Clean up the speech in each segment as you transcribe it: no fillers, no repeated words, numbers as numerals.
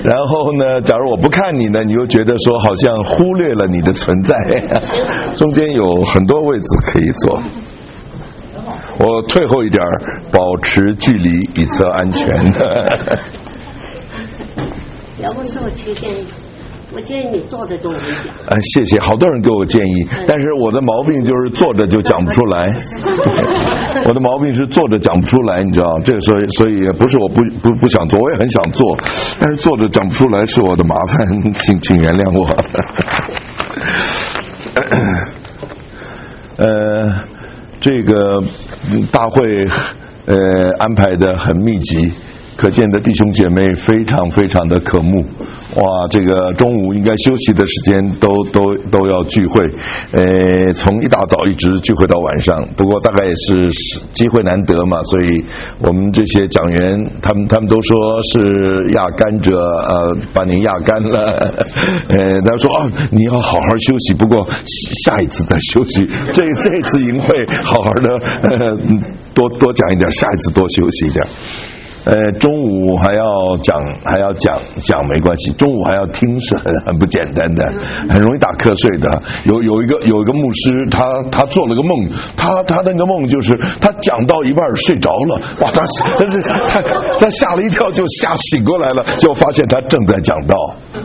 然后呢，假如我不看你呢，你又觉得说好像忽略了你的存在。中间有很多位置可以坐。我退后一点，保持距离以测安全。 要不是我推荐你，我建议你坐着跟我们讲。 谢谢，好多人给我建议，但是我的毛病就是坐着就讲不出来。我的毛病是坐着讲不出来，你知道，这个所以不是我不想做，我也很想做，但是坐着讲不出来是我的麻烦，请原谅我。这个大会安排的很密集，可见的弟兄姐妹非常非常的渴慕。哇，这个中午应该休息的时间都要聚会，从一大早一直聚会到晚上。不过大概也是机会难得嘛，所以我们这些讲员他们都说是压甘蔗把你压干了。他说你要好好休息，不过下一次再休息。这次营会好好的多讲一点，下一次多休息一点。中午还要讲没关系，中午还要听是很不简单的，很容易打瞌睡的。有一个牧师，他做了个梦，他那个梦就是他讲到一半睡着了，哇，他吓了一跳，就吓醒过来了，就发现他正在讲道。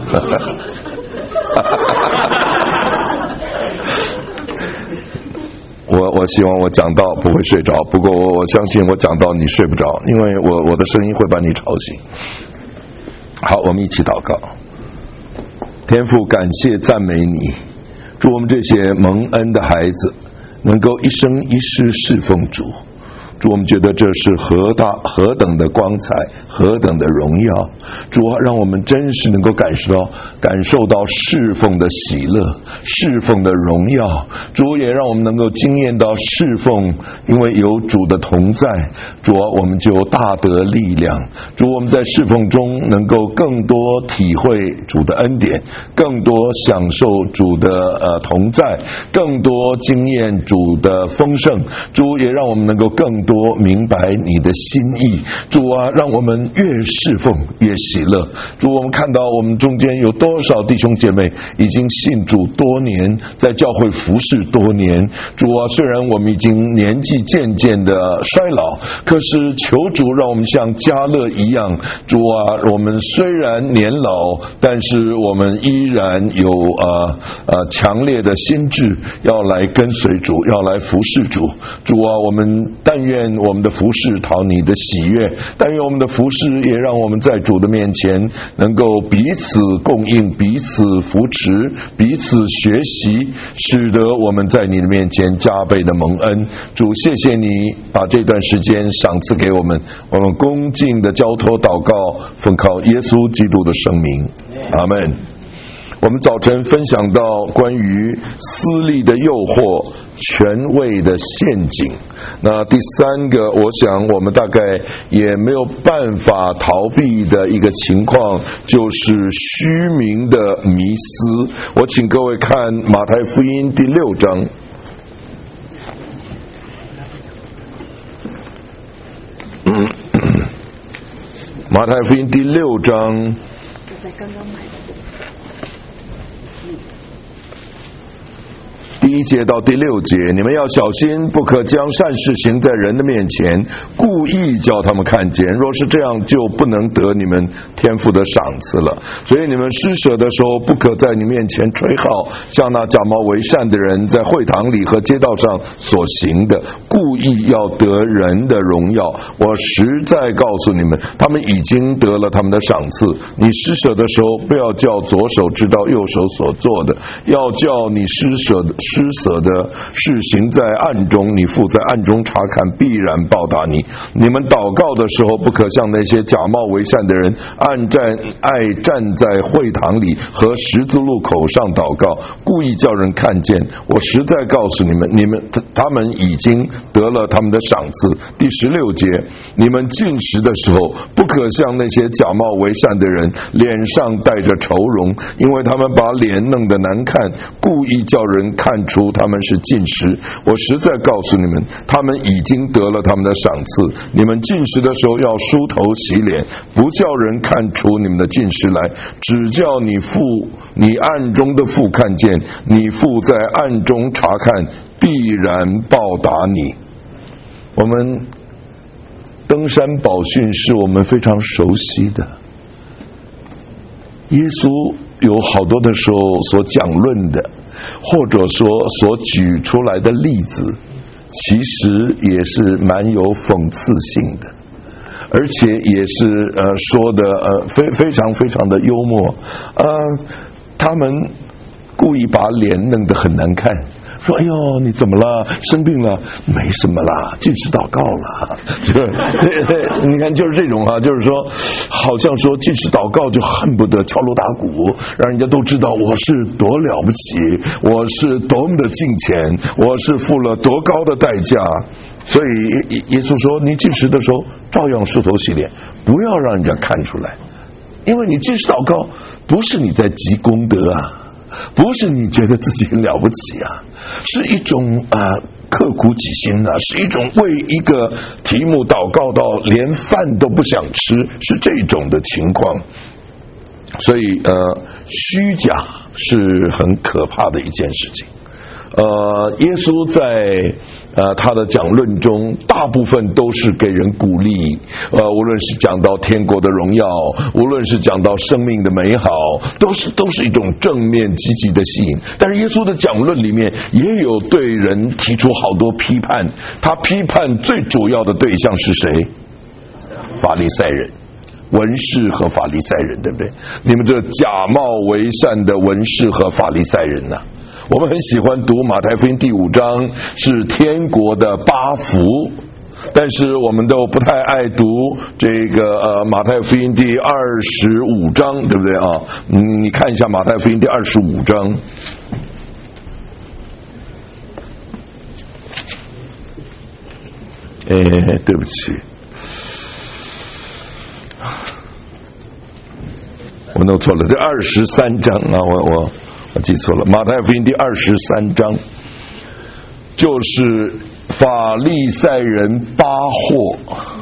我希望我讲道不会睡着，不过我相信我讲道你睡不着，因为我的声音会把你吵醒。好，我们一起祷告。天父，感谢赞美你，祝我们这些蒙恩的孩子能够一生一世侍奉主。主，我们觉得这是何等的光彩，何等的荣耀。主啊，让我们真是能够感受到侍奉的喜乐，侍奉的荣耀。主也让我们能够经验到侍奉，因为有主的同在，主啊，我们就大得力量。主，我们在侍奉中能够更多体会主的恩典，更多享受主的同在，更多经验主的丰盛。主也让我们能够更多明白你的心意。主啊，让我们越侍奉越喜乐。主，我们看到我们中间有多少弟兄姐妹已经信主多年，在教会服侍多年。主啊，虽然我们已经年纪渐渐的衰老，可是求主让我们像迦勒一样。主啊，我们虽然年老，但是我们依然有强烈的心志，要来跟随主，要来服侍主。主啊，我们但愿我们的服侍讨你的喜悦，但愿我们的服侍也让我们在主的面前能够彼此供应，彼此扶持，彼此学习，使得我们在你的面前加倍的蒙恩。主，谢谢你把这段时间赏赐给我们，我们恭敬的交托祷告，奉靠耶稣基督的圣名，阿们。我们早晨分享到关于私利的诱惑，权位的陷阱。那第三个，我想我们大概也没有办法逃避的一个情况，就是虚名的迷思。我请各位看马太福音第6章。马太福音第6章。第1节到第6节，你们要小心，不可将善事行在人的面前，故意叫他们看见。若是这样，就不能得你们天父的赏赐了。所以你们施舍的时候，不可在你面前吹号，像那假冒为善的人在会堂里和街道上所行的，故意要得人的荣耀。我实在告诉你们，他们已经得了他们的赏赐。你施舍的时候，不要叫左手知道右手所做的，要叫你施舍的事行在暗中，你父在暗中查看，必然报答你。你们祷告的时候，不可像那些假冒为善的人爱站在会堂里和十字路口上祷告，故意叫人看见。我实在告诉你们，他们已经得了他们的赏赐。第16节，你们进食的时候，不可像那些假冒为善的人脸上带着愁容，因为他们把脸弄得难看，故意叫人看看出他们是禁食。我实在告诉你们，他们已经得了他们的赏赐。你们禁食的时候要梳头洗脸，不叫人看出你们的禁食来，只叫你暗中的父看见，你父在暗中查看，必然报答你。我们登山宝训是我们非常熟悉的，耶稣有好多的时候所讲论的，或者说所举出来的例子，其实也是蛮有讽刺性的，而且也是说的非常非常的幽默。他们故意把脸弄得很难看，说哎呦你怎么了，生病了？没什么啦，禁食祷告了。你看就是这种就是说好像说禁食祷告就恨不得敲锣打鼓，让人家都知道我是多了不起，我是多么的敬虔，我是付了多高的代价。所以耶稣说，你禁食的时候照样梳头洗脸，不要让人家看出来，因为你禁食祷告不是你在积功德不是你觉得自己很了不起是一种刻苦己心是一种为一个题目祷告到连饭都不想吃，是这种的情况。所以虚假是很可怕的一件事情。耶稣在他的讲论中大部分都是给人鼓励，无论是讲到天国的荣耀，无论是讲到生命的美好，都是一种正面积极的吸引。但是耶稣的讲论里面也有对人提出好多批判，他批判最主要的对象是谁？法利赛人，文士和法利赛人，对不对？你们这假冒为善的文士和法利赛人我们很喜欢读马太福音第5章是天国的8福，但是我们都不太爱读这个马太福音第25章，对不对你看一下马太福音第25章。对不起，我弄错了，这23章我记错了，马太福音第23章就是法利赛人8祸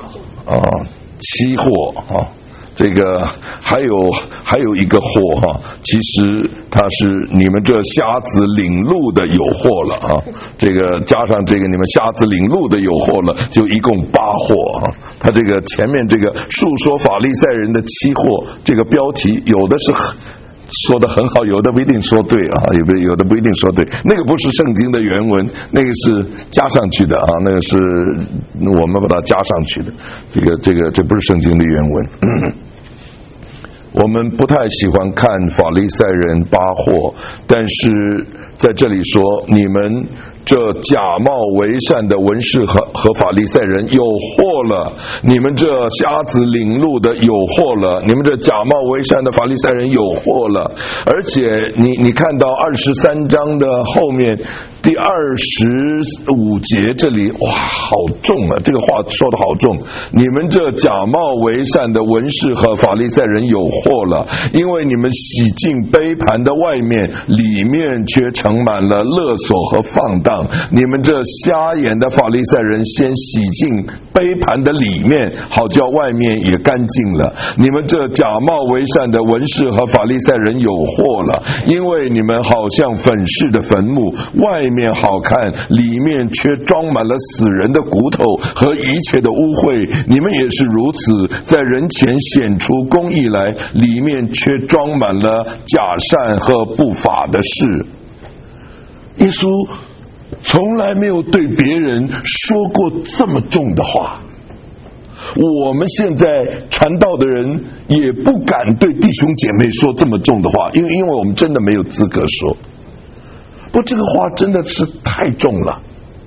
7祸这个还有一个祸其实它是你们这瞎子领路的有祸了这个加上这个你们瞎子领路的有祸了，就一共8祸它这个前面这个述说法利赛人的7祸，这个标题有的是说得很好，有的不一定说对有的不一定说对，那个不是圣经的原文，那个是加上去的那个是我们把它加上去的，这不是圣经的原文。我们不太喜欢看法利赛人8祸，但是在这里说你们这假冒为善的文士和法利赛人有祸了，你们这瞎子领路的有祸了，你们这假冒为善的法利赛人有祸了。而且你看到23章的后面第25节这里，哇，好重这个话说得好重。你们这假冒为善的文士和法利赛人有祸了，因为你们洗净杯盘的外面，里面却盛满了勒索和放荡。你们这瞎眼的法利赛人先洗净杯盘的里面，好叫外面也干净了。你们这假冒为善的文士和法利赛人有祸了，因为你们好像粉饰的坟墓，外面好看，里面却装满了死人的骨头和一切的污秽。你们也是如此，在人前显出公义来，里面却装满了假善和不法的事。耶稣从来没有对别人说过这么重的话，我们现在传道的人也不敢对弟兄姐妹说这么重的话，因为我们真的没有资格说。不过这个话真的是太重了，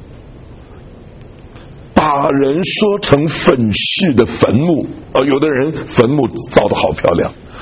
把人说成粉饰的坟墓有的人坟墓造得好漂亮，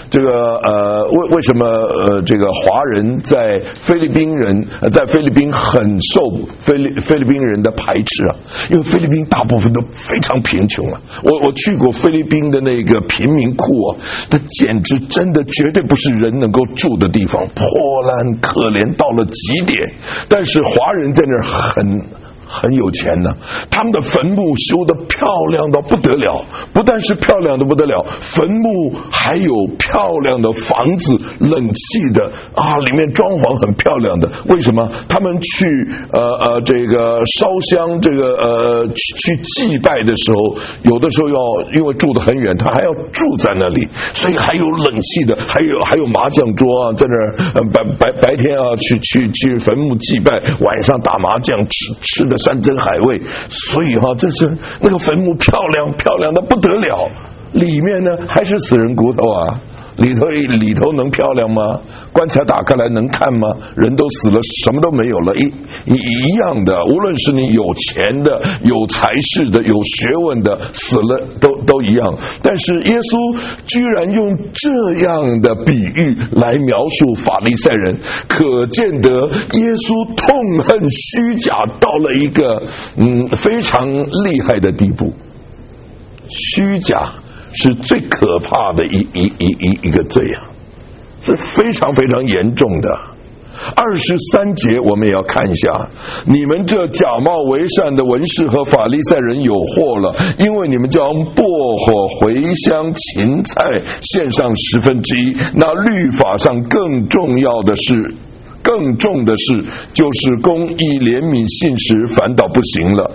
这个为什么这个华人在菲律宾很受菲律宾人的排斥啊？因为菲律宾大部分都非常贫穷啊。我去过菲律宾的那个贫民窟啊，它简直真的绝对不是人能够住的地方，破烂可怜到了极点。但是华人在那儿很有钱呢，他们的坟墓修得漂亮到不得了，不但是漂亮的不得了，坟墓还有漂亮的房子，冷气的啊，里面装潢很漂亮的。为什么？他们去这个烧香，这个去祭拜的时候，有的时候要因为住得很远，他还要住在那里，所以还有冷气的，还有麻将桌啊，在那儿白天啊去坟墓祭拜，晚上打麻将吃的山珍海味，所以这是那个坟墓漂亮的不得了，里面呢还是死人骨头啊，里头能漂亮吗？棺材打开来能看吗？人都死了，什么都没有了，一样的。无论是你有钱的、有才识的、有学问的，死了都一样。但是耶稣居然用这样的比喻来描述法利赛人，可见得耶稣痛恨虚假到了一个非常厉害的地步。虚假是最可怕的一个罪啊，是非常非常严重的。23节我们也要看一下，你们这假冒为善的文士和法利赛人有祸了，因为你们将薄荷、茴香、芹菜献上1/10，那律法上更重的是就是公义、怜悯、信实反倒不行了。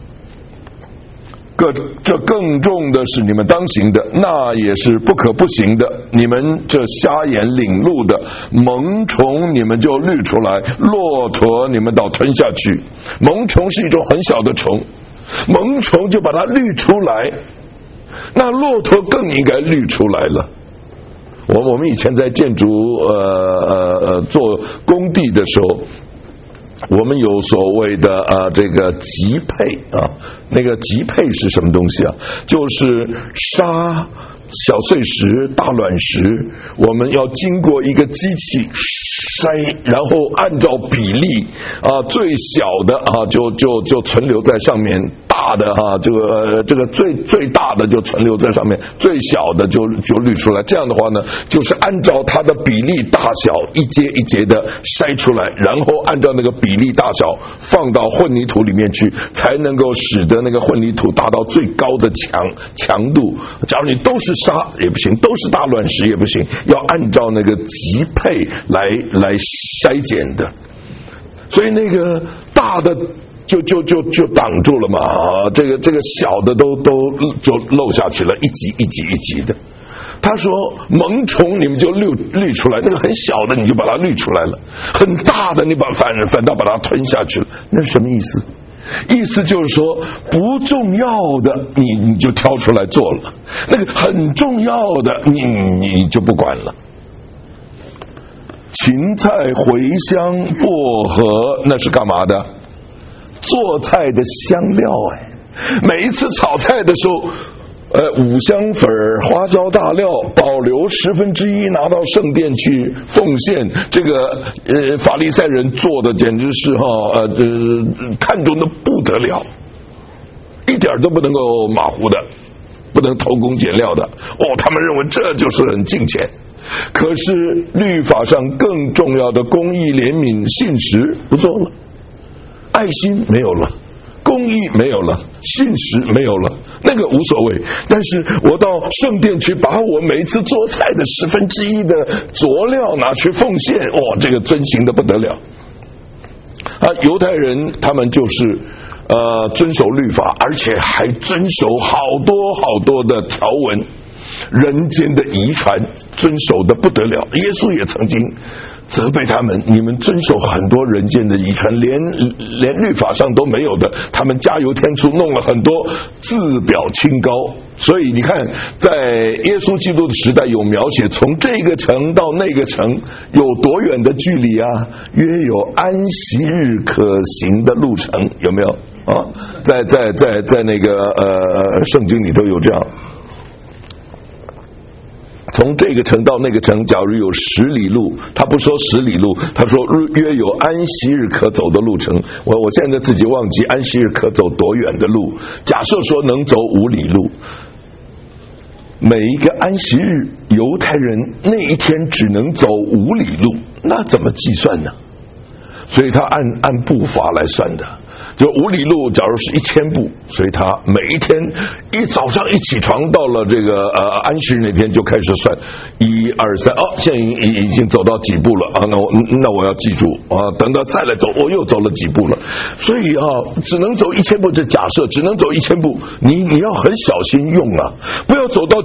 这更重的是你们当行的，那也是不可不行的。你们这瞎眼领路的，虻虫你们就滤出来，骆驼你们倒吞下去。虻虫是一种很小的虫，虻虫就把它滤出来，那骆驼更应该滤出来了。我们以前在建筑做工地的时候，我们有所谓的这个级配啊，那个级配是什么东西啊？就是沙、小碎石、大卵石，我们要经过一个机器筛，然后按照比例最小的就存留在上面，大的这个最大的就存留在上面，最小的就滤出来。这样的话呢，就是按照它的比例大小一节一节的筛出来，然后按照那个比例大小放到混凝土里面去，才能够使得那个混凝土达到最高的强度。假如你都是沙也不行，都是大卵石也不行，要按照那个级配来筛减的。所以那个大的就挡住了嘛，这个小的都就漏下去了，一级的。他说虻虫你们就滤出来，那个很小的你就把它滤出来了，很大的你反倒把它吞下去了。那是什么意思？意思就是说不重要的你就挑出来做了，那个很重要的你就不管了。芹菜、茴香、薄荷那是干嘛的？做菜的香料。每一次炒菜的时候五香粉、花椒、大料保留1/10拿到圣殿去奉献。这个法利赛人做的简直是看重的不得了，一点都不能够马虎的，不能偷工减料的。他们认为这就是很敬虔。可是律法上更重要的公义、怜悯、信实不做了，爱心没有了，公义没有了，信实没有了，那个无所谓。但是我到圣殿去，把我每一次做菜的1/10的佐料拿去奉献，这个遵行的不得了。犹太人他们就是遵守律法，而且还遵守好多的条文，人间的遗传遵守的不得了。耶稣也曾经责备他们，你们遵守很多人间的遗传，连律法上都没有的，他们加油添醋，弄了很多自表清高。所以你看，在耶稣基督的时代有描写，从这个城到那个城有多远的距离啊？约有安息日可行的路程，有没有啊？在那个圣经里头有这样。 从这个城到那个城，假如有10里路，他不说10里路，他说约有安息日可走的路程。我现在自己忘记安息日可走多远的路，假设说能走5里路。每一个安息日，犹太人那一天只能走5里路，那怎么计算呢？所以他按步伐来算的。就5里路，假如是1000步，所以他每一天一早上一起床，到了这个安息日那天就开始算1、2、3，现在已经走到几步了啊？那我要记住啊，等到再来走，我又走了几步了。所以只能走1000步，这假设只能走1000步，你要很小心用啊，不要走到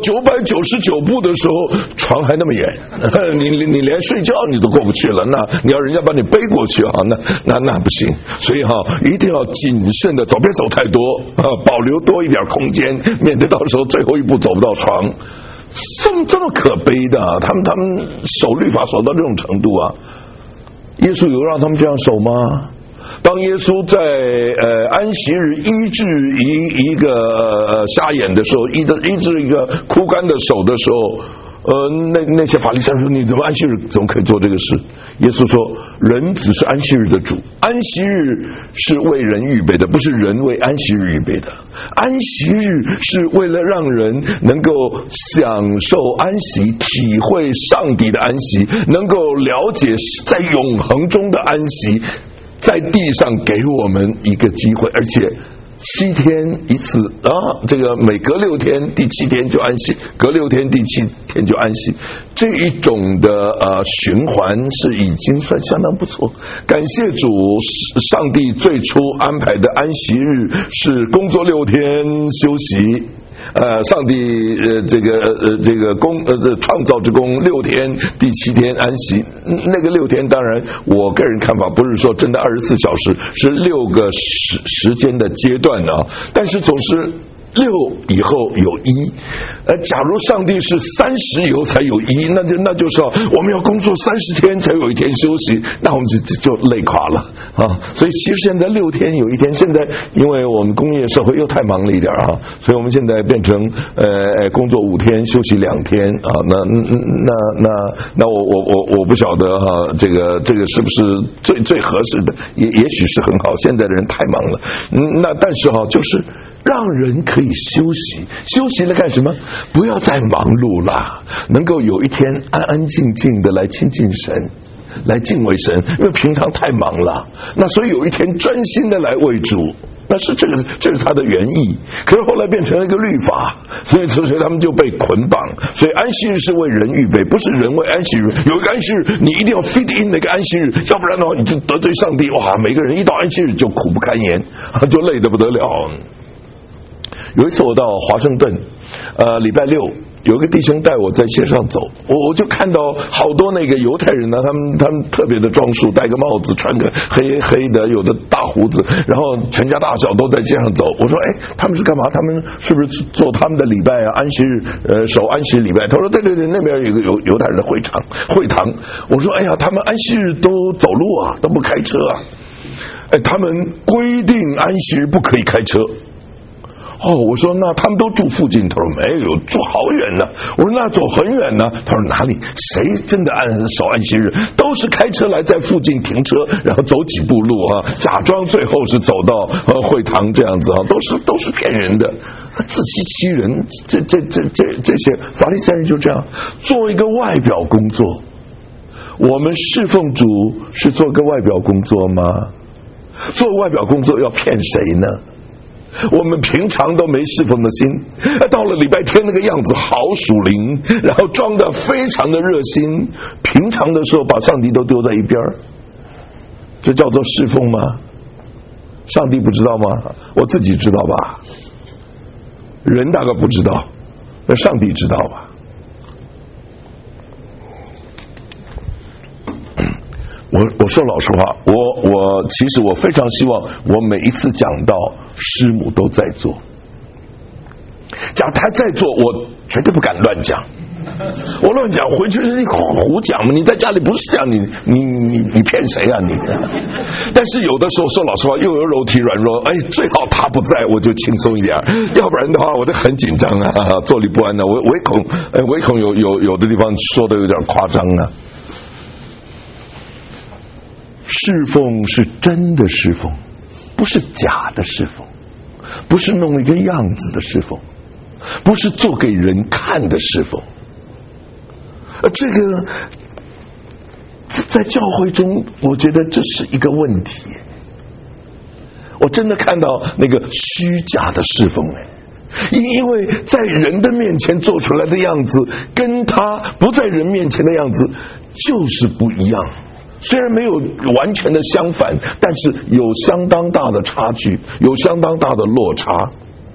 999步的时候，床还那么远，你连睡觉你都过不去了，那你要人家把你背过去啊，那不行。所以一定要谨慎的走，别走太多保留多一点空间，免得到时候最后一步走不到床。这么可悲的，他们守律法守到这种程度啊！耶稣有让他们这样守吗？当耶稣在安息日医治一个瞎眼的时候，医治一个枯干的手的时候，那些法利赛人说：“你怎么安息日怎么可以做这个事？”耶稣说：“人只是安息日的主，安息日是为人预备的，不是人为安息日预备的。安息日是为了让人能够享受安息，体会上帝的安息，能够了解在永恒中的安息，在地上给我们一个机会，而且7天一次这个每隔6天第7天就安息，隔6天第7天就安息，这一种的循环是已经算相当不错。感谢主，上帝最初安排的安息日是工作6天休息。上帝这个创造之功6天，第7天安息。那个6天，当然我个人看法不是说真的24小时，是6个时间的阶段啊。但是总是6以后有1，假如上帝是30以后才有1，那就是我们要工作30天才有1天休息，那我们就累垮了啊！所以其实现在6天有1天，现在因为我们工业社会又太忙了一点啊，所以我们现在变成工作5天休息2天啊，那我不晓得哈，这个是不是最合适的？也许是很好，现在的人太忙了，那但是就是让人可以休息，休息了干什么？不要再忙碌了，能够有一天安安静静的来亲近神，来敬畏神，因为平常太忙了，那所以有一天专心的来为主，那是这是他的原意。可是后来变成了一个律法，所以他们就被捆绑。所以安息日是为人预备，不是人为安息日。有一个安息日，你一定要 fit in 那个安息日，要不然的话你就得罪上帝。哇，每个人一到安息日就苦不堪言，就累得不得了。有一次我到华盛顿，礼拜6，有一个弟兄带我在街上走，我就看到好多那个犹太人呢，他们特别的装束，戴个帽子，穿个黑的，有的大胡子，然后全家大小都在街上走。我说他们是干嘛？他们是不是做他们的礼拜啊？安息日守安息礼拜？他说对，那边有一个犹太人的会堂。我说他们安息日都走路啊，都不开车啊。他们规定安息日不可以开车。我说那他们都住附近？他说没有，住好远呢。我说那走很远呢。他说哪里？谁真的守安息日？都是开车来，在附近停车，然后走几步路假装最后是走到会堂这样子都是骗人的，自欺欺人。这些法利赛人就这样做一个外表工作。我们侍奉主是做个外表工作吗？做外表工作要骗谁呢？我们平常都没侍奉的心，到了礼拜天那个样子好属灵，然后装得非常的热心，平常的时候把上帝都丢在一边，这叫做侍奉吗？上帝不知道吗？我自己知道吧，人大概不知道，那上帝知道吧。我说老实话，我其实我非常希望我每一次讲到师母都在做，假如他在做，我绝对不敢乱讲， 我乱讲，回去你胡讲嘛！你在家里不是这样，你骗谁啊你？但是有的时候说老实话，又有肉体软弱，最好他不在，我就轻松一点，要不然的话我就很紧张啊，坐立不安的，我唯恐有的地方说的有点夸张啊。侍奉是真的侍奉，不是假的侍奉，不是弄一个样子的侍奉，不是做给人看的侍奉。这个在教会中，我觉得这是一个问题。我真的看到那个虚假的侍奉，因为在人的面前做出来的样子，跟他不在人面前的样子就是不一样。虽然没有完全的相反，但是有相当大的差距，有相当大的落差。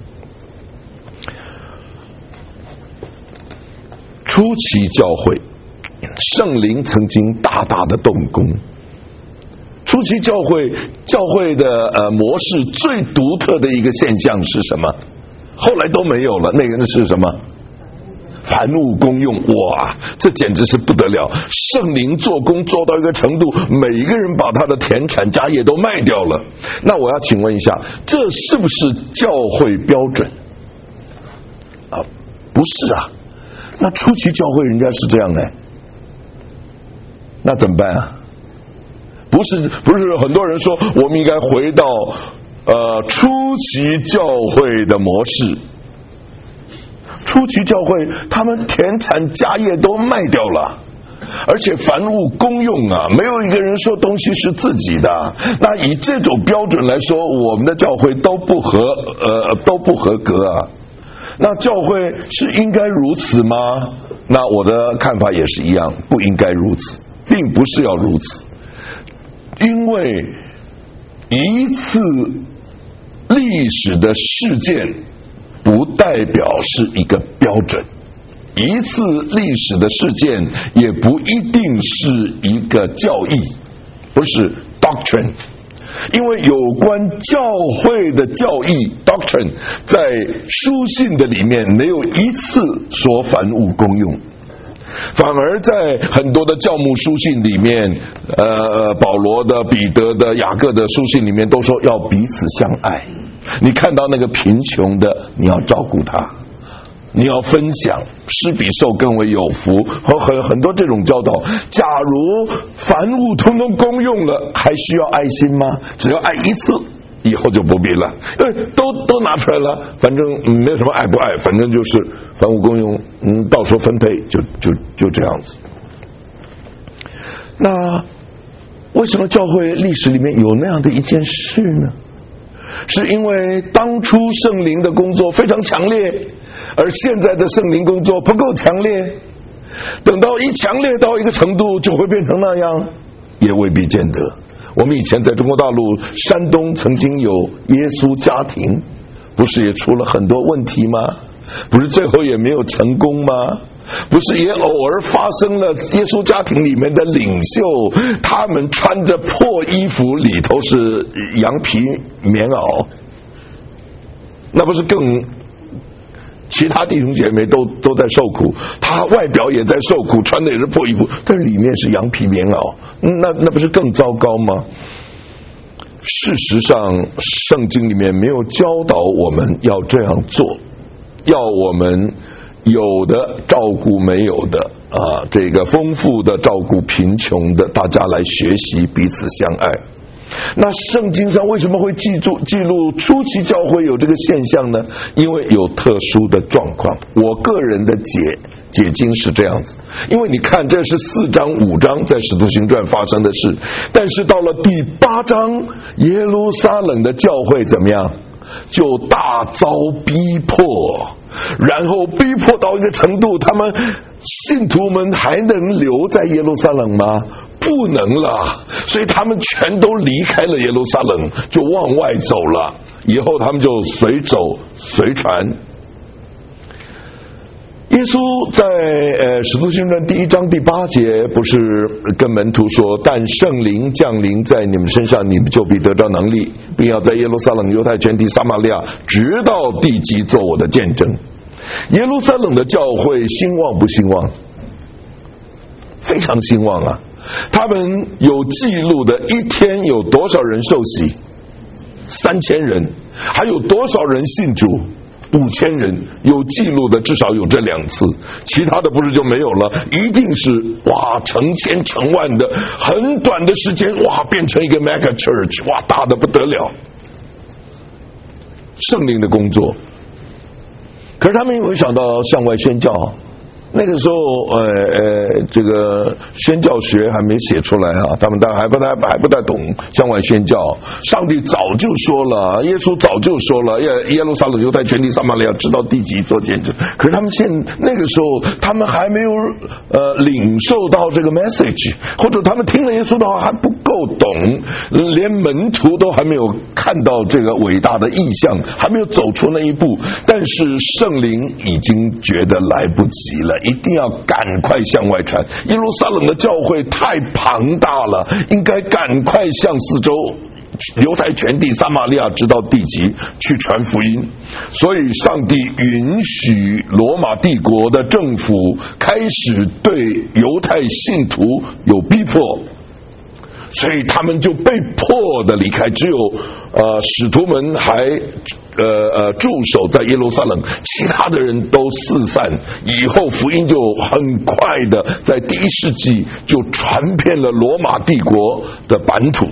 初期教会，圣灵曾经大大的动工。初期教会的模式最独特的一个现象是什么？后来都没有了，那个是什么？凡物公用。哇，这简直是不得了！圣灵做工做到一个程度，每一个人把他的田产家业都卖掉了。那我要请问一下，这是不是教会标准啊？不是啊。那初期教会人家是这样的，那怎么办啊？不是很多人说我们应该回到初期教会的模式。初期教会他们田产家业都卖掉了，而且凡物公用啊，没有一个人说东西是自己的。那以这种标准来说，我们的教会都不合格啊。那教会是应该如此吗？那我的看法也是一样，不应该如此，并不是要如此。因为一次历史的事件不代表是一个标准，一次历史的事件也不一定是一个教义，不是 doctrine。因为有关教会的教义 doctrine 在书信的里面没有一次说凡物公用，反而在很多的教牧书信里面，保罗的、彼得的、雅各的书信里面都说要彼此相爱。你看到那个贫穷的，你要照顾他，你要分享，施比受更为有福，和很多这种教导。假如凡物通通公用了，还需要爱心吗？只要爱一次，以后就不必了，因为都拿出来了，反正没有什么爱不爱，反正就是凡物公用，到时候分配就这样子。那为什么教会历史里面有那样的一件事呢？是因为当初圣灵的工作非常强烈，而现在的圣灵工作不够强烈。等到一强烈到一个程度，就会变成那样，也未必见得。我们以前在中国大陆山东曾经有耶稣家庭，不是也出了很多问题吗？不是最后也没有成功吗？不是也偶尔发生了耶稣家庭里面的领袖，他们穿着破衣服，里头是羊皮棉袄，那不是更其他弟兄姐妹都在受苦，他外表也在受苦，穿的也是破衣服，但是里面是羊皮棉袄，那不是更糟糕吗？事实上圣经里面没有教导我们要这样做，要我们有的照顾没有的这个丰富的照顾贫穷的，大家来学习彼此相爱。那圣经上为什么会记录初期教会有这个现象呢？因为有特殊的状况。我个人的解经是这样子，因为你看这是4章5章在使徒行传发生的事，但是到了第8章耶路撒冷的教会怎么样？就大遭逼迫，然后逼迫到一个程度，他们信徒们还能留在耶路撒冷吗？不能了，所以他们全都离开了耶路撒冷，就往外走了。以后他们就随走随传。耶稣在使徒行传第1章第8节不是跟门徒说，但圣灵降临在你们身上，你们就必得到能力，并要在耶路撒冷、犹太全地、撒玛利亚直到地极做我的见证。 耶路撒冷的教会兴旺不兴旺？非常兴旺啊！他们有记录的一天有多少人受洗？3000人，还有多少人信主？5000人，有记录的至少有这2次，其他的不是就没有了？一定是哇，成千成万的，很短的时间哇，变成一个 mega church， 哇，大的不得了。圣灵的工作，可是他们有没有想到向外宣教？那个时候，这个宣教学还没写出来啊，他们当然还不太懂向外宣教。上帝早就说了，耶稣早就说了，耶路撒冷、犹太全地、撒玛利亚，直到地极做见证。可是他们那个时候，他们还没有领受到这个 message， 或者他们听了耶稣的话还不够懂，连门徒都还没有看到这个伟大的意象，还没有走出那一步。但是圣灵已经觉得来不及了。一定要赶快向外传，耶路撒冷的教会太庞大了，应该赶快向四周犹太全地、撒玛利亚直到地极去传福音。所以上帝允许罗马帝国的政府开始对犹太信徒有逼迫，所以他们就被迫的离开，只有使徒们还驻守在耶路撒冷，其他的人都四散。以后福音就很快的在第1世纪就传遍了罗马帝国的版图。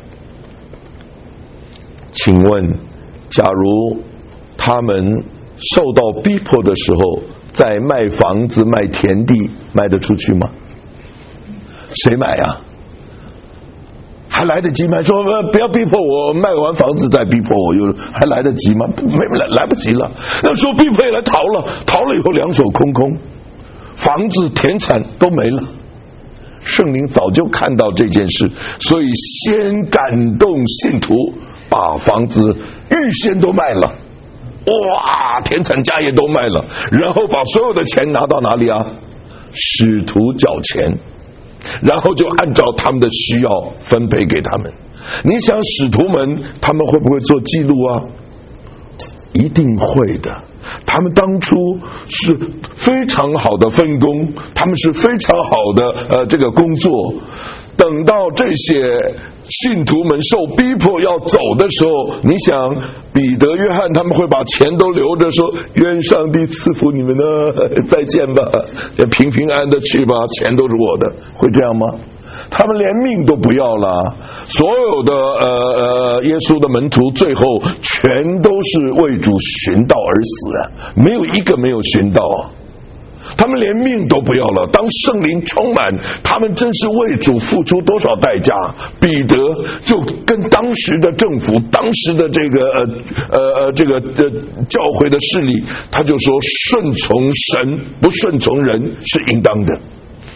请问，假如他们受到逼迫的时候，在卖房子、卖田地，卖得出去吗？谁买啊？还来得及吗？说不要逼迫我，卖完房子再逼迫我，又还来得及吗？来不及了。那时候逼迫也来逃了以后两手空空，房子田产都没了。圣灵早就看到这件事，所以先感动信徒，把房子预先都卖了，哇，田产家业都卖了，然后把所有的钱拿到哪里啊？使徒缴钱，然后就按照他们的需要分配给他们。你想使徒们他们会不会做记录啊？一定会的。他们当初是非常好的分工，他们是非常好的这个工作。等到这些信徒们受逼迫要走的时候，你想彼得、约翰他们会把钱都留着，说愿上帝赐福你们呢，再见吧，平平安安的去吧，钱都是我的，会这样吗？他们连命都不要了。所有的耶稣的门徒最后全都是为主寻道而死啊，没有一个没有寻道啊。他们连命都不要了。当圣灵充满，他们真是为主付出多少代价。彼得就跟当时的政府、当时的这个教会的势力，他就说顺从神不顺从人是应当的。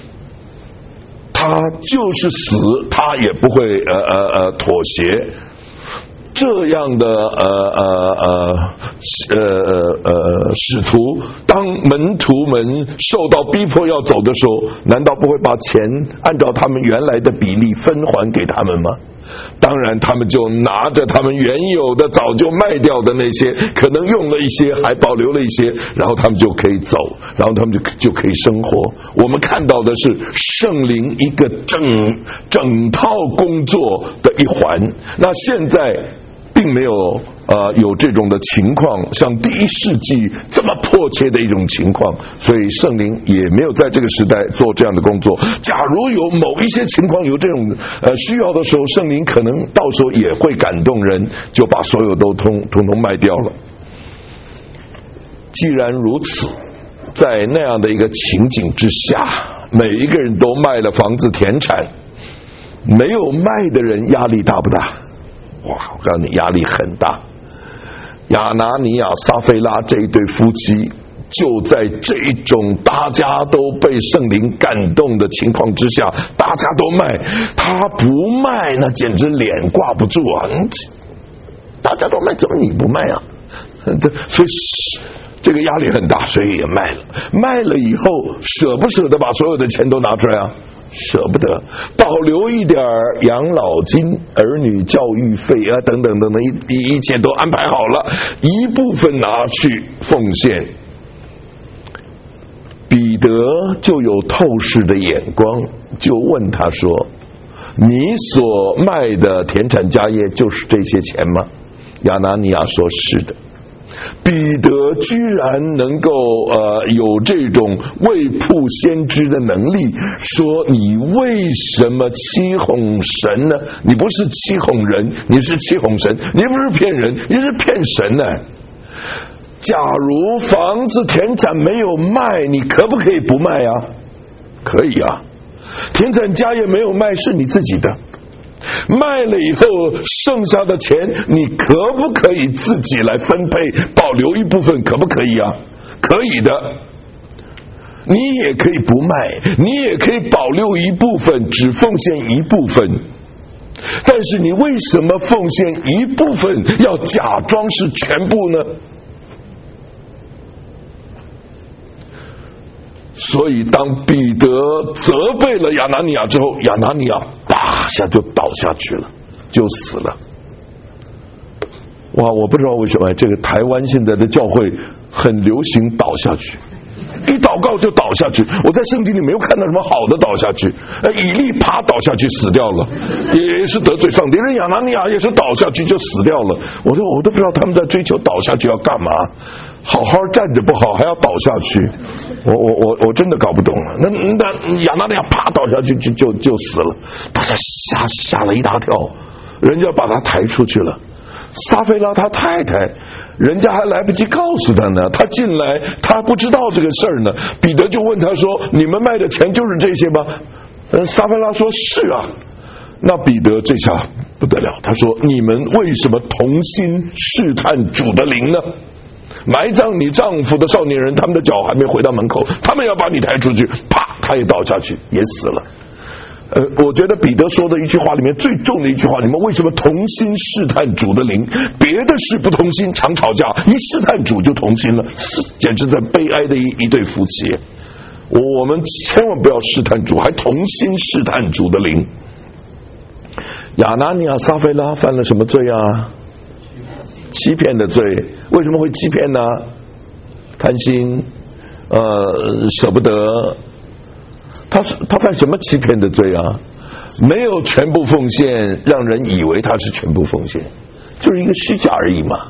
他就是死，他也不会妥协。这样的使徒，当门徒们受到逼迫要走的时候，难道不会把钱按照他们原来的比例分还给他们吗？当然他们就拿着他们原有的早就卖掉的那些，可能用了一些还保留了一些，然后他们就可以走，然后他们就可以生活。我们看到的是圣灵一个整套工作的一环。那现在并没有有这种的情况，像第1世纪这么迫切的一种情况，所以圣灵也没有在这个时代做这样的工作。假如有某一些情况有这种需要的时候，圣灵可能到时候也会感动人，就把所有都统统卖掉了。既然如此，在那样的一个情景之下，每一个人都卖了房子田产，没有卖的人压力大不大？哇，我告诉你，压力很大。亚拿尼亚、撒非拉这一对夫妻，就在这种大家都被圣灵感动的情况之下，大家都卖，他不卖那简直脸挂不住啊！大家都卖，怎么你不卖啊？所以这个压力很大，所以也卖了。卖了以后，舍不舍得把所有的钱都拿出来啊？舍不得，保留一点养老金、儿女教育费啊，等等等等，一切都安排好了，一部分拿去奉献。 得就有透视的眼光，就问他说：“你所卖的田产家业就是这些钱吗？”亚拿尼亚说：“是的。”彼得居然能够有这种未卜先知的能力，说你为什么欺哄神呢？你不是欺哄人，你是欺哄神，你不是骗人，你是骗神呢。假如房子田产没有卖，你可不可以不卖啊？可以啊。田产家业没有卖是你自己的，卖了以后剩下的钱你可不可以自己来分配，保留一部分，可不可以啊？可以的。你也可以不卖，你也可以保留一部分，只奉献一部分。但是你为什么奉献一部分要假装是全部呢？所以当彼得责备了亚拿尼亚之后，亚拿尼亚啪下就倒下去了，就死了。哇，我不知道为什么这个台湾现在的教会很流行倒下去，一祷告就倒下去。我在圣经里没有看到什么好的倒下去。以利啪倒下去死掉了，也是得罪上帝。人亚拿尼亚也是倒下去就死掉了。我都不知道他们在追求倒下去要干嘛，好好站着不好，还要倒下去。我真的搞不懂了。那亚拿尼亚啪倒下去就死了，大家吓了一大跳，人家把他抬出去了。撒非拉他太太，人家还来不及告诉他呢，他进来他不知道这个事儿呢。彼得就问他说：“你们卖的钱就是这些吗？”撒非拉说：“是啊。”那彼得这下不得了，他说：“你们为什么同心试探主的灵呢？埋葬你丈夫的少年人，他们的脚还没回到门口，他们要把你抬出去，啪，他也倒下去，也死了。”我觉得彼得说的一句话里面最重的一句话，你们为什么同心试探主的灵？别的事不同心常吵架，一试探主就同心了，简直在悲哀的一对夫妻。我们千万不要试探主，还同心试探主的灵。亚拿尼亚撒非拉犯了什么罪啊？欺骗的罪。为什么会欺骗呢？贪心，舍不得。他犯什么欺骗的罪啊？没有全部奉献，让人以为他是全部奉献，就是一个虚假而已嘛。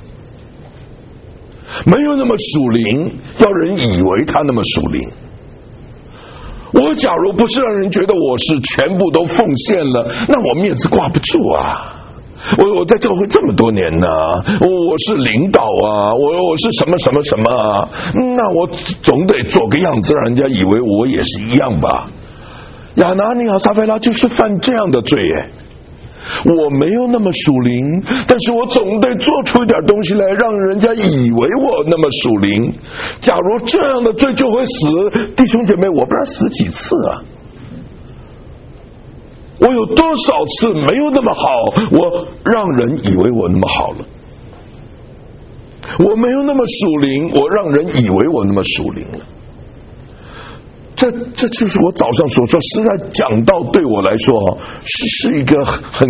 没有那么属灵，要人以为他那么属灵。我假如不是让人觉得我是全部都奉献了，那我面子挂不住啊。我在教会这么多年呢，我是领导啊，我是什么什么什么啊，那我总得做个样子，让人家以为我也是一样吧。亚拿尼亚撒非拉就是犯这样的罪耶。我没有那么属灵，但是我总得做出一点东西来，让人家以为我那么属灵。假如这样的罪就会死，弟兄姐妹，我不知道死几次啊。我有多少次没有那么好，我让人以为我那么好了。我没有那么属灵，我让人以为我那么属灵了。这就是我早上所说，实在讲道对我来说是一个很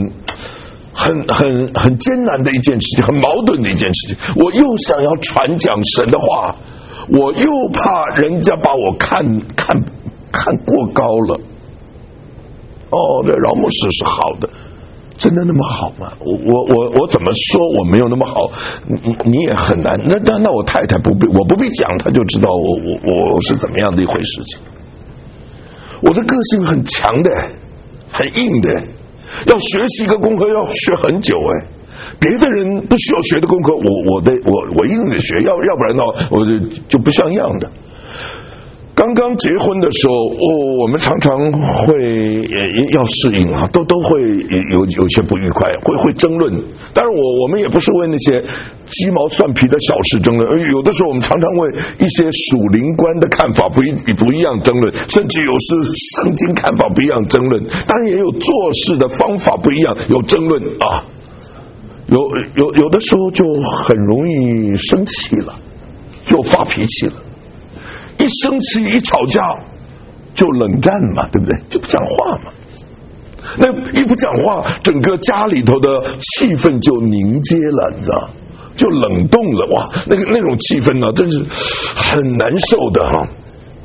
艰难的一件事情，很矛盾的一件事情。我又想要传讲神的话，我又怕人家把我看过高了。这饶牧师是好的，真的那么好吗？我怎么说我没有那么好？你也很难。那我太太我不必讲，她就知道我是怎么样的一回事情。我的个性很强的，很硬的，要学习一个功课要学很久哎。别的人不需要学的功课，我硬着学，要不然呢我就不像样的。刚刚结婚的时候，我们常常会要适应啊，都会有些不愉快，会争论。当然我们也不是为那些鸡毛蒜皮的小事争论，有的时候我们常常为一些属灵观的看法不一样争论，甚至有时圣经看法不一样争论。当然也有做事的方法不一样有争论啊。有的时候就很容易生气了，就发脾气了。一生气一吵架就冷战嘛，对不对？就不讲话嘛。那一不讲话，整个家里头的气氛就凝结了，你知道，就冷冻了。哇，那种气氛呢，真是很难受的哈。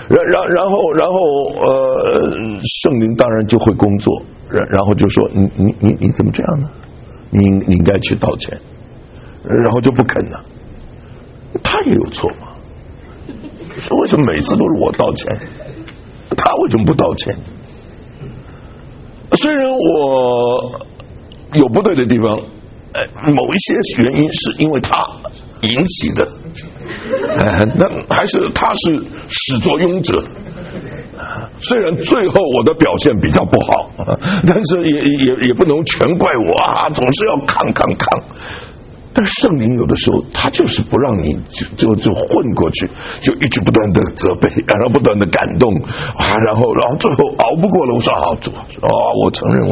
然后圣灵当然就会工作，然后就说你怎么这样呢？你应该去道歉，然后就不肯了。他也有错吗？为什么每次都是我道歉？他为什么不道歉？虽然我有不对的地方，某一些原因是因为他引起的，那还是他是始作俑者。虽然最后我的表现比较不好，但是也不能全怪我啊，总是要抗。但是圣灵有的时候他就是不让你就混过去，就一直不断的责备，然后不断的感动啊，然后最后熬不过了，我说好主啊，我承认，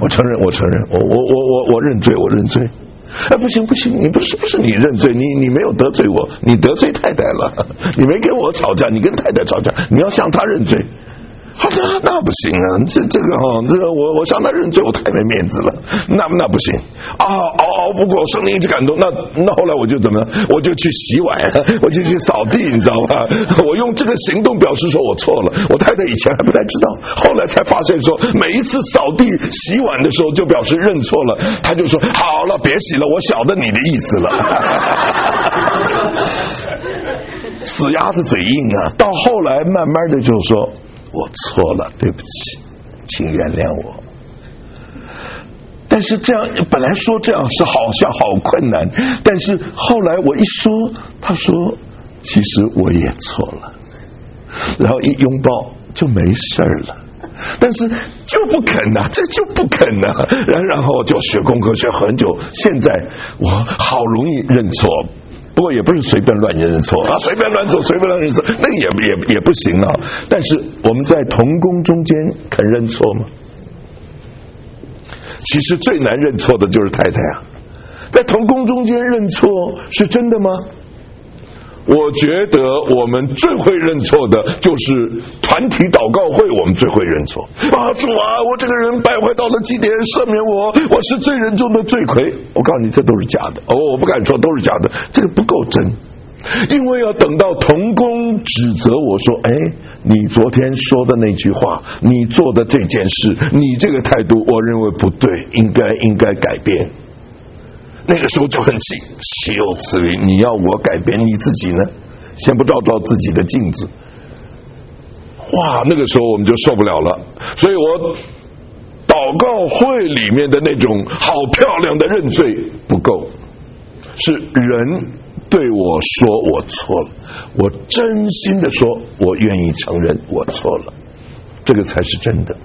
我认罪。不行，你不是你认罪，你没有得罪我，你得罪太太了，你没跟我吵架，你跟太太吵架，你要向他认罪。那不行啊，这个我向他认罪，我太没面子了，那不行啊，熬不过，圣灵一直感动，那后来我就怎么呢？我就去洗碗，我就去扫地，你知道吧？我用这个行动表示说我错了。我太太以前还不太知道，后来才发现说，每一次扫地洗碗的时候就表示认错了，他就说好了，别洗了，我晓得你的意思了。死鸭子嘴硬啊，到后来慢慢的就说。我错了，对不起，请原谅我。但是这样本来说这样是好像好困难，但是后来我一说，他说其实我也错了，然后一拥抱就没事了。但是就不肯啊，这就不肯啊，然后就学功课学很久，现在我好容易认错。不过也不是随便乱认错啊，随便乱做，那个也不行啊。但是我们在同工中间肯认错吗？其实最难认错的就是太太啊。在同工中间认错是真的吗？我觉得我们最会认错的就是团体祷告会，我们最会认错啊！主啊，我这个人败坏到了极点，赦免我是罪人中的罪魁。我告诉你，这都是假的我不敢说都是假的，这个不够真。因为要等到同工指责我说，你昨天说的那句话，你做的这件事，你这个态度，我认为不对，应该改变。那个时候就很气，岂有此理！你要我改变，你自己呢？先不照自己的镜子。哇，那个时候我们就受不了了。所以我祷告会里面的那种好漂亮的认罪不够，是人对我说我错了，我真心的说我愿意承认我错了，这个才是真的。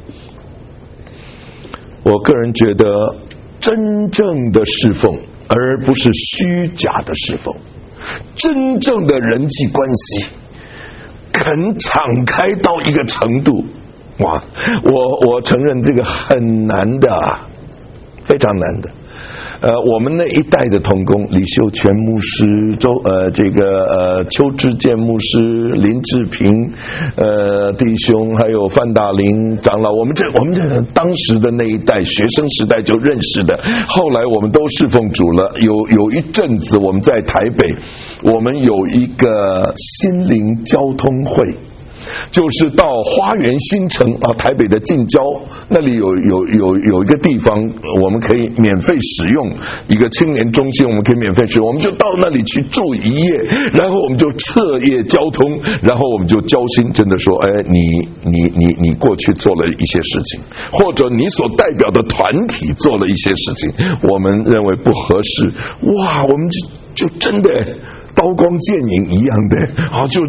我个人觉得真正的侍奉而不是虚假的侍奉，真正的人际关系肯敞开到一个程度，哇，我承认这个很难的，非常难的。我们那一代的同工，李秀全牧师、邱志健牧师、林志平弟兄，还有范大林长老，我们这当时的那一代学生时代就认识的，后来我们都侍奉主了。有一阵子我们在台北，我们有一个心灵交通会。就是到花园新城啊，台北的近郊那里有一个地方，我们可以免费使用一个青年中心，我们可以免费使用，我们就到那里去住一夜，然后我们就彻夜交通，然后我们就交心，真的说，你过去做了一些事情，或者你所代表的团体做了一些事情，我们认为不合适，哇，我们就真的。刀光剑影一样的，好，就是，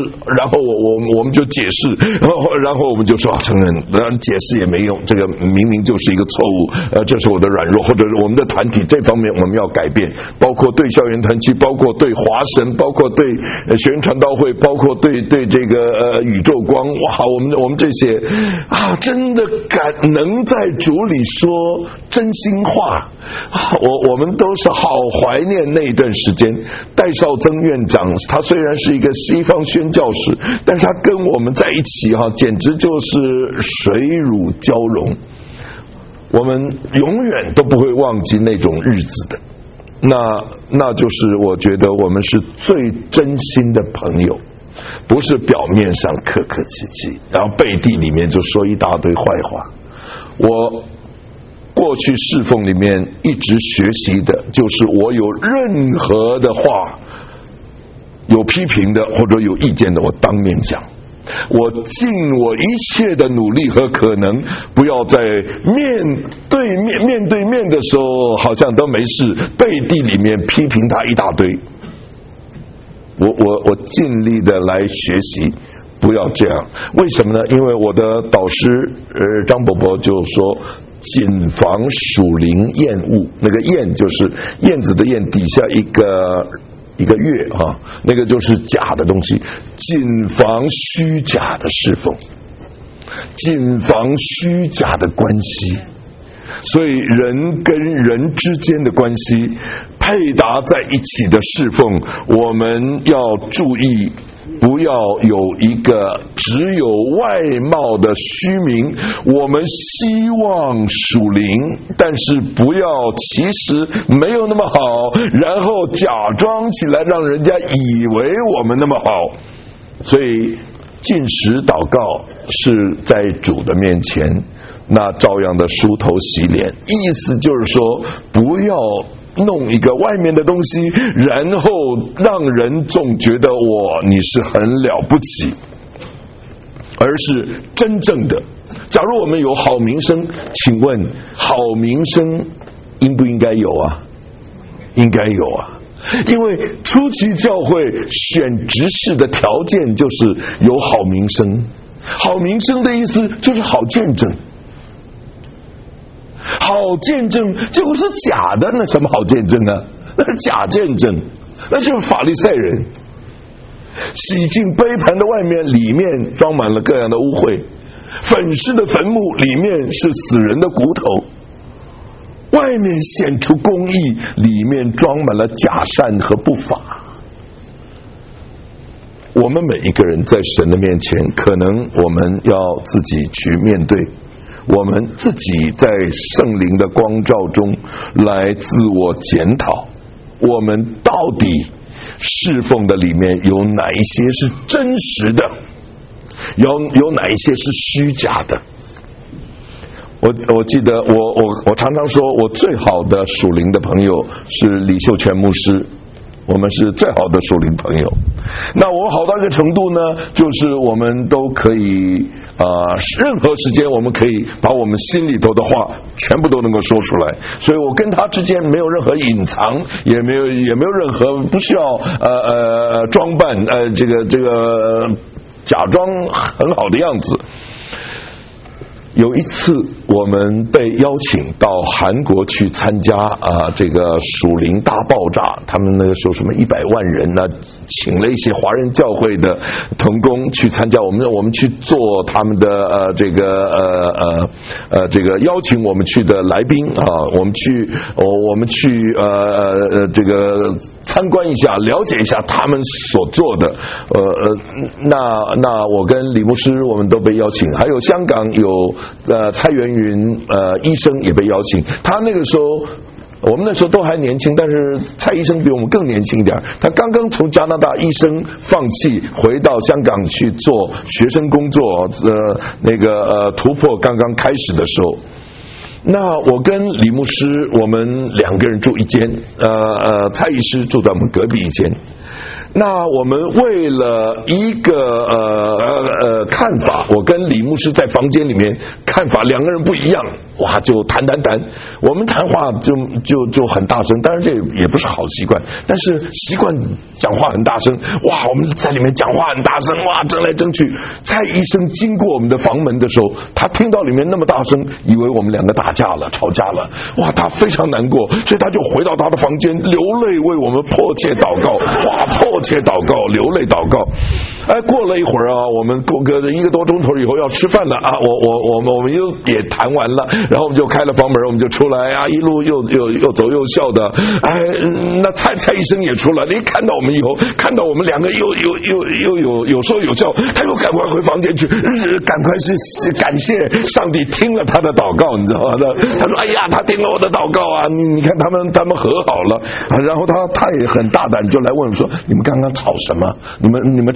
然后我们就解释，然后我们就说承认，解释也没用，这个明明就是一个错误，这是我的软弱，或者是我们的团体这方面我们要改变，包括对校园团契，包括对华神，包括对学院传道会，包括对这个宇宙光，哇，我们这些啊，真的能在主里说真心话，我们都是好怀念那一段时间。戴绍曾院长，他虽然是一个西方宣教士，但是他跟我们在一起简直就是水乳交融，我们永远都不会忘记那种日子的。那就是我觉得我们是最真心的朋友， 不是表面上客客气气，然后背地里面就说一大堆坏话。我过去侍奉里面一直学习的就是我有任何的话有批评的或者有意见的，我当面讲，我尽我一切的努力和可能，不要在面对面的时候好像都没事，背地里面批评他一大堆。我尽力的来学习，不要这样。为什么呢？因为我的导师张伯伯就说，谨防属灵厌恶，那个厌就是燕子的燕底下一个月啊，那个就是假的东西。谨防虚假的侍奉，谨防虚假的关系。所以人跟人之间的关系配搭在一起的侍奉，我们要注意，不要有一个只有外貌的虚名。我们希望属灵，但是不要其实没有那么好，然后假装起来让人家以为我们那么好。所以禁食祷告是在主的面前，那照样的梳头洗脸，意思就是说，不要弄一个外面的东西，然后让人总觉得你是很了不起，而是真正的。假如我们有好名声，请问好名声应不应该有啊？应该有啊。因为初期教会选执事的条件就是有好名声，好名声的意思就是好见证。好见证结果是假的，那什么好见证啊？那是假见证，那就是法利赛人。洗净杯盘的外面，里面装满了各样的污秽，粉饰的坟墓里面是死人的骨头，外面显出公义，里面装满了假善和不法。我们每一个人在神的面前，可能我们要自己去面对，我们自己在圣灵的光照中来自我检讨，我们到底侍奉的里面有哪一些是真实的，有哪一些是虚假的。我记得我常常说，我最好的属灵的朋友是李秀全牧师，我们是最好的属灵朋友。那我们好到一个程度呢，就是我们都可以任何时间我们可以把我们心里头的话全部都能够说出来，所以我跟他之间没有任何隐藏，也没有任何不需要装扮这个假装很好的样子。有一次我们被邀请到韩国去参加这个属灵大爆炸，他们那个时候什么100万人呢，请了一些华人教会的同工去参加，我们去做他们的这个邀请我们去的来宾我们去这个参观一下，了解一下他们所做的那我跟李牧师我们都被邀请，还有香港有蔡元云医生也被邀请。他那个时候我们那时候都还年轻，但是蔡医生比我们更年轻一点，他刚刚从加拿大医生放弃回到香港去做学生工作，突破刚刚开始的时候，那我跟李牧师我们2个人住一间，蔡医师住在我们隔壁一间。那我们为了一个看法，我跟李牧师在房间里面看法2个人不一样，哇，就谈，我们谈话就很大声，当然这也不是好习惯，但是习惯讲话很大声，哇，我们在里面讲话很大声，哇，争来争去。蔡医生经过我们的房门的时候，他听到里面那么大声，以为我们2个打架了，吵架了，哇，他非常难过，所以他就回到他的房间，流泪为我们迫切祷告，哇，迫切祷告，流泪祷告。过了一会儿我们过个1个多钟头以后要吃饭了我们也谈完了，然后我们就开了房门，我们就出来一路又走又笑的。那蔡医生也出来，一看到我们以后，看到我们2个又有说有笑，他又赶快回房间去，赶快是感谢上帝听了他的祷告，你知道吗？他说：“哎呀，他听了我的祷告你看他们和好了。”然后他也很大胆，就来问说：“你们刚刚吵什么？你们吵架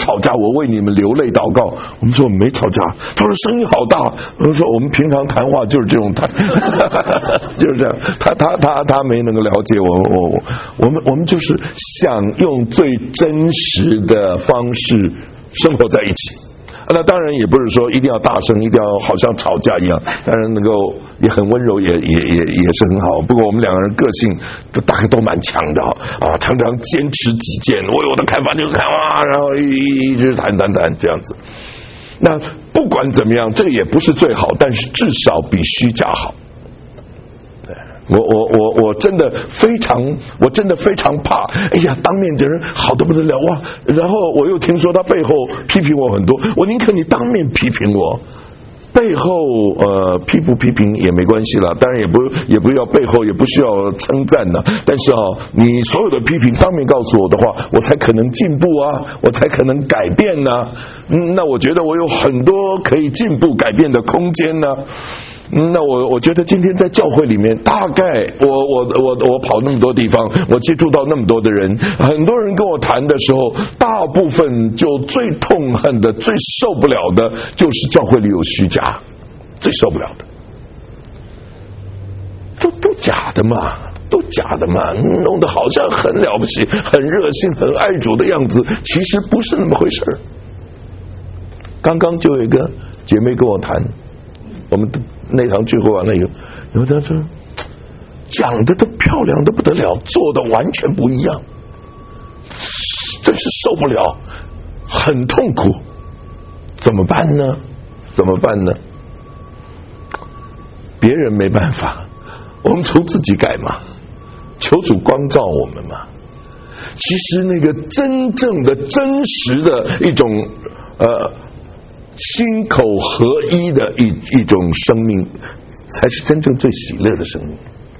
我为你们流泪祷告。我们说我们没吵架，他说声音好大。我们说我们平常谈话就是这种谈，就是这样。他没能够了解我们就是想用最真实的方式生活在一起。那当然也不是说一定要大声，一定要好像吵架一样，当然能够也很温柔，也是很好。不过我们两个人个性大概都蛮强的啊，常常坚持己见，我的看法就是看法，然后一直谈这样子。那不管怎么样，这个也不是最好，但是至少比虚假好。我真的非常怕，哎呀，当面这人好得不得了哇！然后我又听说他背后批评我很多，我宁可你当面批评我，背后批不批评也没关系了，当然也不要背后也不需要称赞呢。但是你所有的批评当面告诉我的话，我才可能进步啊，我才可能改变呢。那我觉得我有很多可以进步改变的空间呢。那我觉得今天在教会里面，大概我跑那么多地方，我接触到那么多的人，很多人跟我谈的时候，大部分就最痛恨的、最受不了的，就是教会里有虚假，最受不了的，都假的嘛，都假的嘛，弄得好像很了不起、很热心、很爱主的样子，其实不是那么回事。刚刚就有一个姐妹跟我谈，我们那场聚会完了以后，有的说讲的都漂亮的不得了，做的完全不一样，真是受不了，很痛苦，怎么办呢？别人没办法，我们从自己改嘛，求主光照我们嘛。其实那个真正的真实的一种心口合一的一种生命，才是真正最喜乐的生命。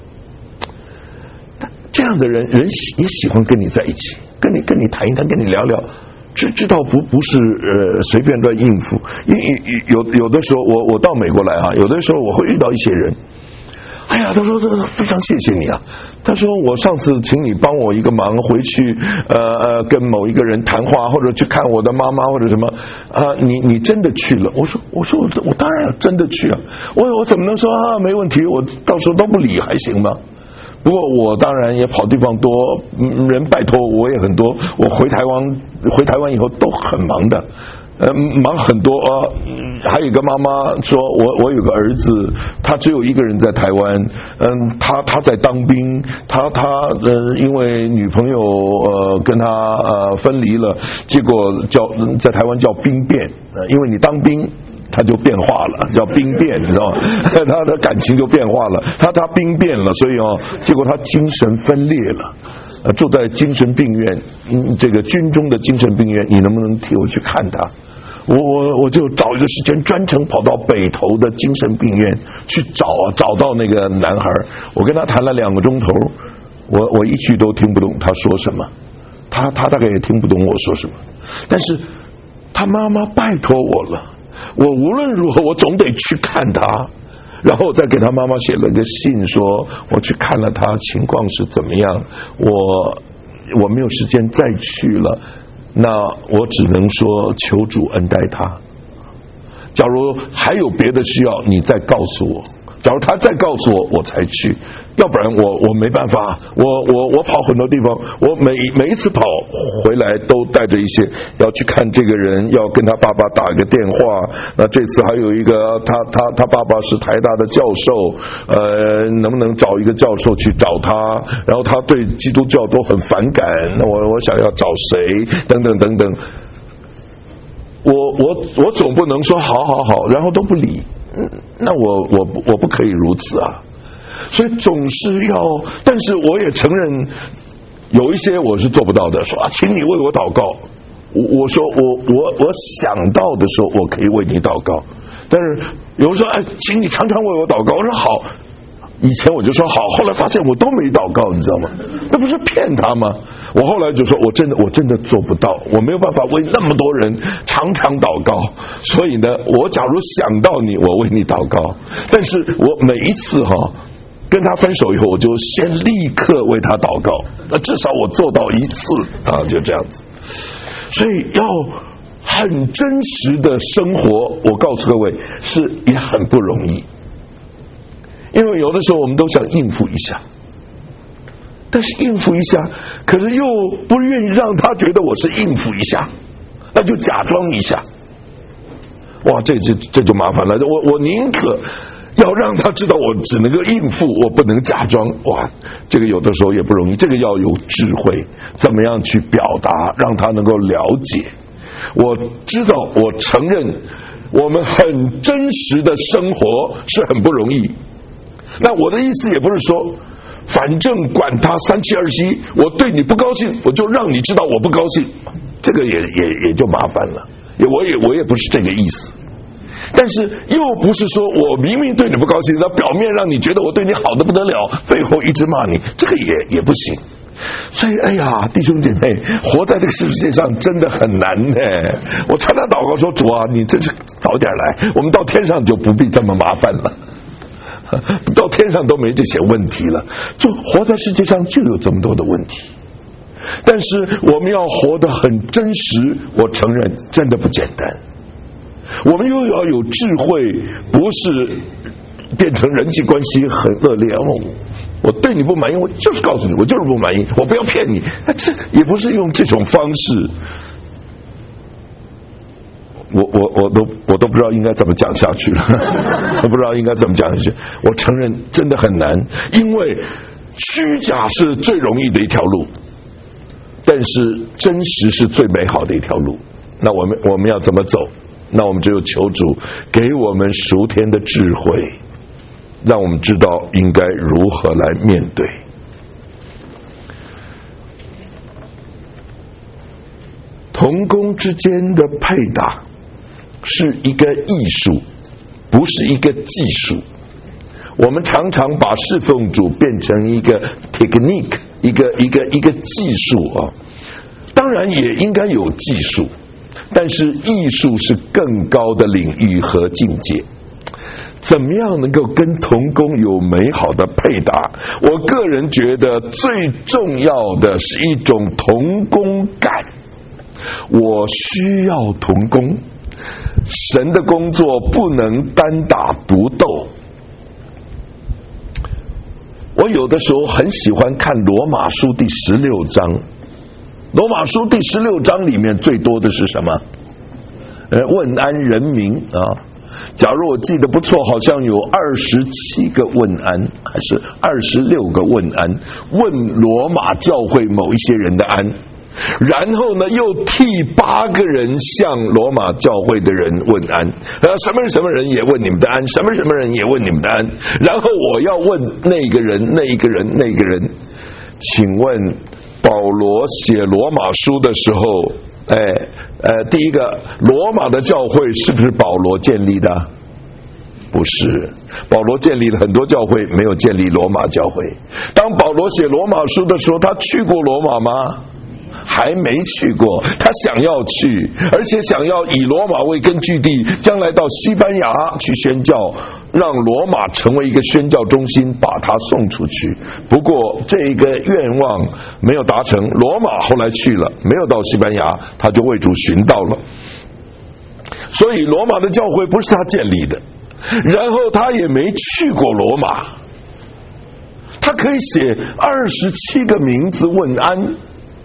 这样的人也喜欢跟你在一起，跟你谈一谈，跟你聊聊，知道不是随便乱应付。有的时候我到美国来啊，有的时候我会遇到一些人，哎呀，他说非常谢谢你啊，他说我上次请你帮我一个忙，回去跟某一个人谈话，或者去看我的妈妈或者什么你真的去了？我说我当然真的去啊，我怎么能说没问题，我到时候都不理还行吗？不过我当然也跑地方多，人拜托我也很多，我回台湾以后都很忙的。忙很多还有一个妈妈说，我有个儿子，他只有一个人在台湾，他在当兵，他因为女朋友跟他分离了，结果在台湾叫兵变，因为你当兵他就变化了，叫兵变，你知道吗？他的感情就变化了，他兵变了，所以结果他精神分裂了。住在精神病院，这个军中的精神病院，你能不能替我去看他？我就找一个时间，专程跑到北投的精神病院去找到那个男孩。我跟他谈了2个钟头，我一句都听不懂他说什么，他大概也听不懂我说什么。但是他妈妈拜托我了，我无论如何我总得去看他。然后再给他妈妈写了个信，说我去看了他，情况是怎么样，我没有时间再去了，那我只能说求主恩待他。假如还有别的需要，你再告诉我。假如他再告诉我，我才去，要不然我没办法。我跑很多地方，我每一次跑回来都带着一些，要去看这个人，要跟他爸爸打一个电话。那这次还有一个，他爸爸是台大的教授，能不能找一个教授去找他？然后他对基督教都很反感，那我想要找谁？等等等等。我总不能说好，然后都不理。那我不可以如此啊，所以总是要，但是我也承认有一些我是做不到的，说请你为我祷告。我说我想到的时候我可以为你祷告，但是有人说请你常常为我祷告，我说好，以前我就说好，后来发现我都没祷告，你知道吗？那不是骗他吗？我后来就说我真的做不到，我没有办法为那么多人常常祷告，所以呢，我假如想到你，我为你祷告，但是我每一次跟他分手以后，我就先立刻为他祷告，那至少我做到1次就这样子。所以要很真实的生活，我告诉各位也很不容易。因为有的时候我们都想应付一下，但是应付一下，可是又不愿意让他觉得我是应付一下，那就假装一下。哇，这就麻烦了。我宁可要让他知道我只能够应付，我不能假装。哇，这个有的时候也不容易，这个要有智慧，怎么样去表达，让他能够了解。我知道，我承认，我们很真实的生活是很不容易。那我的意思也不是说，反正管他3727，我对你不高兴，我就让你知道我不高兴，这个也就麻烦了。我也不是这个意思。但是又不是说我明明对你不高兴，那表面让你觉得我对你好的不得了，背后一直骂你，这个也不行。所以哎呀，弟兄姐妹，活在这个世界上真的很难呢。我常常祷告说，主啊，你真是早点来，我们到天上就不必这么麻烦了，到天上都没这些问题了。就活在世界上就有这么多的问题，但是我们要活得很真实，我承认真的不简单。我们又要有智慧，不是变成人际关系很恶劣。我对你不满意，我就是告诉你，我就是不满意，我不要骗你。这也不是用这种方式。我都不知道应该怎么讲下去了，我不知道应该怎么讲下去。我承认真的很难，因为虚假是最容易的一条路，但是真实是最美好的一条路。那我们要怎么走？那我们只有求主给我们属天的智慧，让我们知道应该如何来面对。同工之间的配搭是一个艺术，不是一个技术。我们常常把侍奉主变成一个 technique， 一个技术啊，当然也应该有技术，但是艺术是更高的领域和境界。怎么样能够跟同工有美好的配搭？我个人觉得最重要的是一种同工感。我需要同工，神的工作不能单打独斗。我有的时候很喜欢看罗马书第16章。罗马书第16章里面最多的是什么？问安人民啊。假如我记得不错，好像有27个问安，还是26个问安，问罗马教会某一些人的安。然后呢，又替8个人向罗马教会的人问安，什么什么人也问你们的安，什么什么人也问你们的安。然后我要问那个人，那一个人，那个人。请问保罗写罗马书的时候，第一个，罗马的教会是不是保罗建立的？不是，保罗建立了很多教会，没有建立罗马教会。当保罗写罗马书的时候，他去过罗马吗？还没去过，他想要去，而且想要以罗马为根据地，将来到西班牙去宣教，让罗马成为一个宣教中心，把他送出去。不过这个愿望没有达成，罗马后来去了，没有到西班牙，他就为主寻道了。所以罗马的教会不是他建立的，然后他也没去过罗马，他可以写27个名字问安。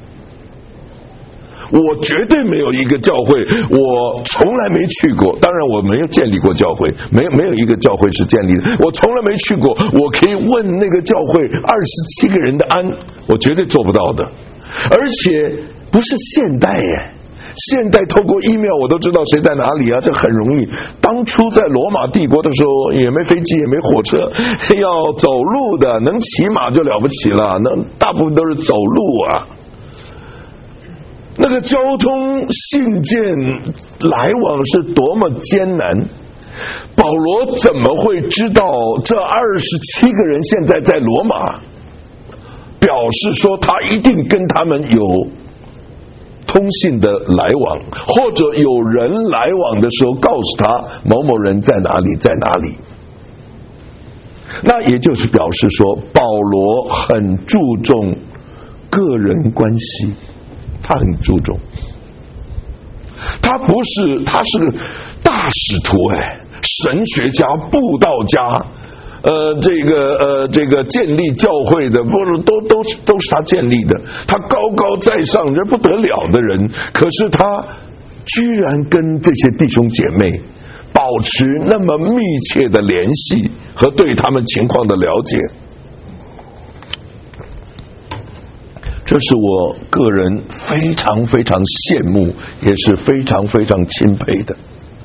我绝对没有一个教会，我从来没去过，当然我没有建立过教会，没有一个教会是建立的，我从来没去过，我可以问那个教会27个人的安，我绝对做不到的。而且不是现代耶，现代透过 email 我都知道谁在哪里啊，这很容易。当初在罗马帝国的时候，也没飞机也没火车，要走路的，能骑马就了不起了，那大部分都是走路啊。那个交通信件来往是多么艰难，保罗怎么会知道这27个人现在在罗马？表示说他一定跟他们有通信的来往，或者有人来往的时候告诉他某某人在哪里在哪里。那也就是表示说保罗很注重个人关系，他很注重。 他不是，他是个大使徒神学家、布道家。这个建立教会的，不是都是他建立的。他高高在上，人不得了的人，可是他居然跟这些弟兄姐妹保持那么密切的联系和对他们情况的了解，这是我个人非常非常羡慕，也是非常非常钦佩的。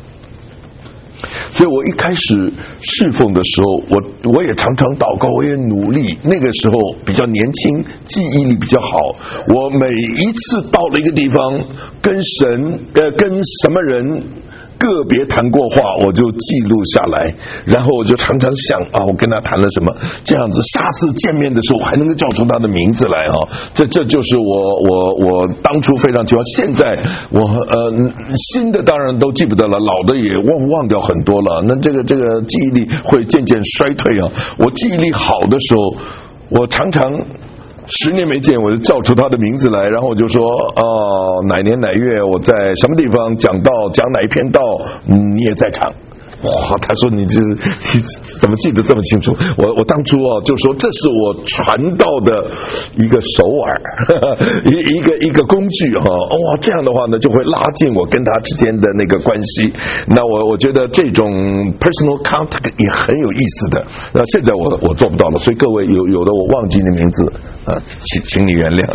所以我一开始侍奉的时候，我也常常祷告，我也努力。那个时候比较年轻，记忆力比较好。我每一次到了一个地方，跟神跟什么人个别谈过话，我就记录下来，然后我就常常想我跟他谈了什么，这样子下次见面的时候我还能够叫出他的名字来这就是我当初非常喜欢。现在我新的当然都记不得了，老的也忘掉很多了。那这个记忆力会渐渐衰退我记忆力好的时候，我常常10年没见，我就叫出他的名字来，然后我就说哪年哪月我在什么地方讲哪一篇道，你也在场。哇，他说你怎么记得这么清楚？我当初就说这是我传道的一个手饵，一个工具这样的话呢，就会拉近我跟他之间的那个关系。那我觉得这种 personal contact 也很有意思的。那现在我做不到了，所以各位有的我忘记你名字请你原谅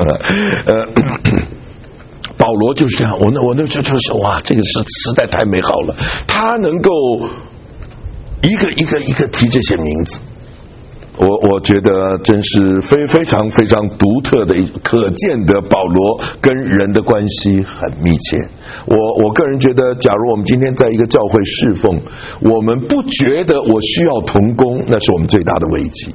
保罗就是这样，我那就是哇，这个实在太美好了。他能够一个提这些名字，我觉得真是非常非常独特的，可见的保罗跟人的关系很密切。我个人觉得，假如我们今天在一个教会侍奉，我们不觉得我需要同工，那是我们最大的危机。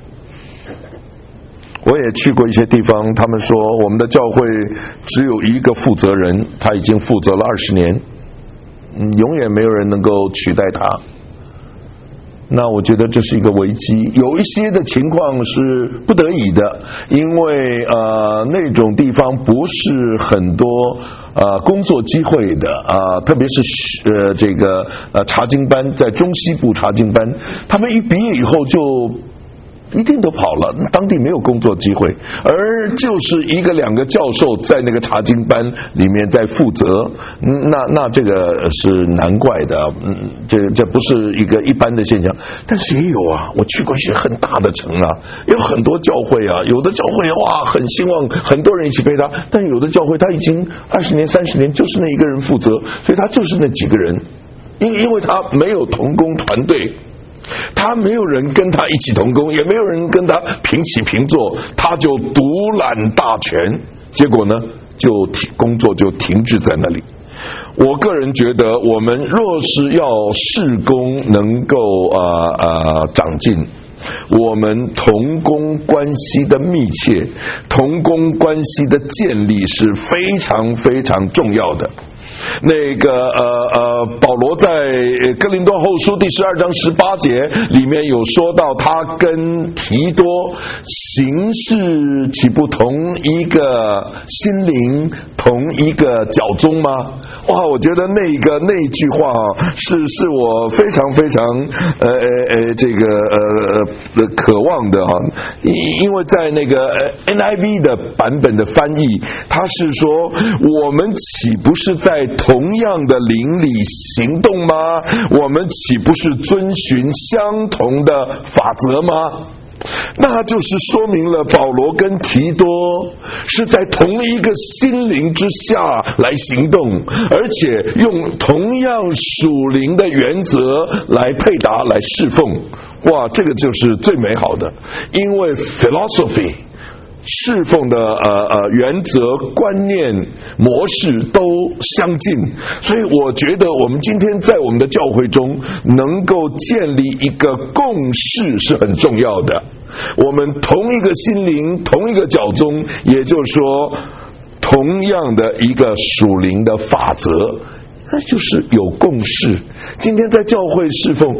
我也去过一些地方，他们说我们的教会只有一个负责人，他已经负责了20年，永远没有人能够取代他。那我觉得这是一个危机。有一些的情况是不得已的，因为那种地方不是很多工作机会的特别是这个查经班，在中西部查经班，他们一毕业以后就一定都跑了，当地没有工作机会，而就是1个2个教授在那个查经班里面在负责，那这个是难怪的，这不是一个一般的现象。但是也有我去过一些很大的城有很多教会有的教会很希望很多人一起陪他，但有的教会他已经20年30年就是那一个人负责，所以他就是那几个人，因为他没有同工团队，他没有人跟他一起同工，也没有人跟他平起平坐，他就独揽大权，结果呢工作就停滞在那里。我个人觉得，我们若是要事工能够长进，我们同工关系的密切，同工关系的建立是非常非常重要的。那个保罗在哥林多后书第12章18节里面有说到，他跟提多行事岂不同一个心灵，同一个脚宗吗？哇，我觉得那句话是我非常非常渴望的因为在那个NIV 的版本的翻译，他是说我们岂不是在同样的灵里行动吗？我们岂不是遵循相同的法则吗？那就是说明了保罗跟提多是在同一个心灵之下来行动，而且用同样属灵的原则来配搭来侍奉。哇，这个就是最美好的，因为 philosophy侍奉的原则、观念、模式都相近，所以我觉得我们今天在我们的教会中能够建立一个共识是很重要的。我们同一个心灵，同一个教宗，也就是说同样的一个属灵的法则，那就是有共识。今天在教会侍奉，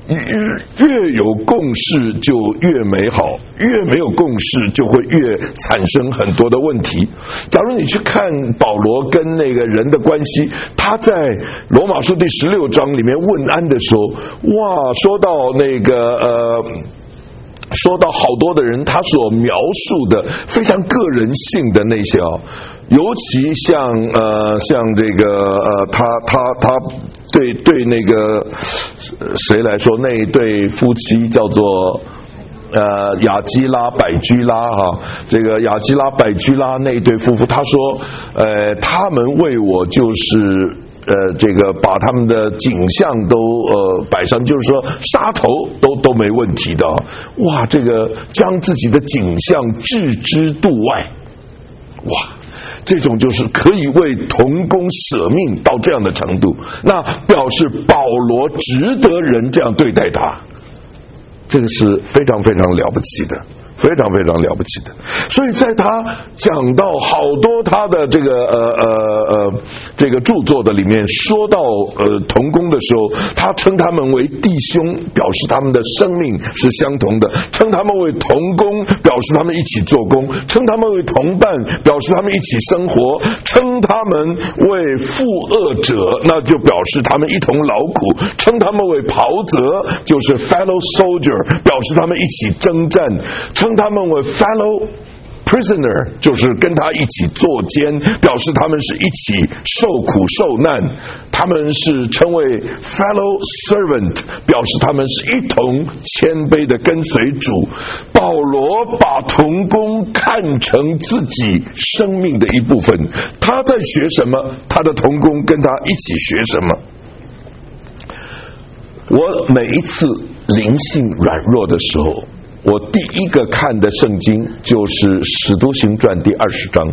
越有共识就越美好，越没有共识就会越产生很多的问题。假如你去看保罗跟那个人的关系，他在罗马书第16章里面问安的时候，哇，说到那个说到好多的人，他所描述的非常个人性的那些尤其像这个他对那个谁来说，那一对夫妻叫做雅基拉百居拉这个雅基拉百居拉那一对夫妇，他说他们为我就是这个把他们的景象都摆上，就是说杀头都没问题的哇，这个将自己的景象置之度外，哇，这种就是可以为同工舍命到这样的程度，那表示保罗值得人这样对待他，这个是非常非常了不起的，非常非常了不起的。所以在他讲到好多他的这个这个著作的里面，说到同工的时候，他称他们为弟兄，表示他们的生命是相同的；称他们为同工，表示他们一起做工；称他们为同伴，表示他们一起生活；称他们为负恶者，那就表示他们一同劳苦；称他们为袍泽，就是 fellow soldier， 表示他们一起征战；称他们为 fellow prisoner， 就是跟他一起坐监，表示他们是一起受苦受难；他们是称为 fellow servant， 表示他们是一同谦卑的跟随主。保罗把同工看成自己生命的一部分，他在学什么，他的同工跟他一起学什么。我每一次灵性软弱的时候，我第一个看的圣经就是《使徒行传》第20章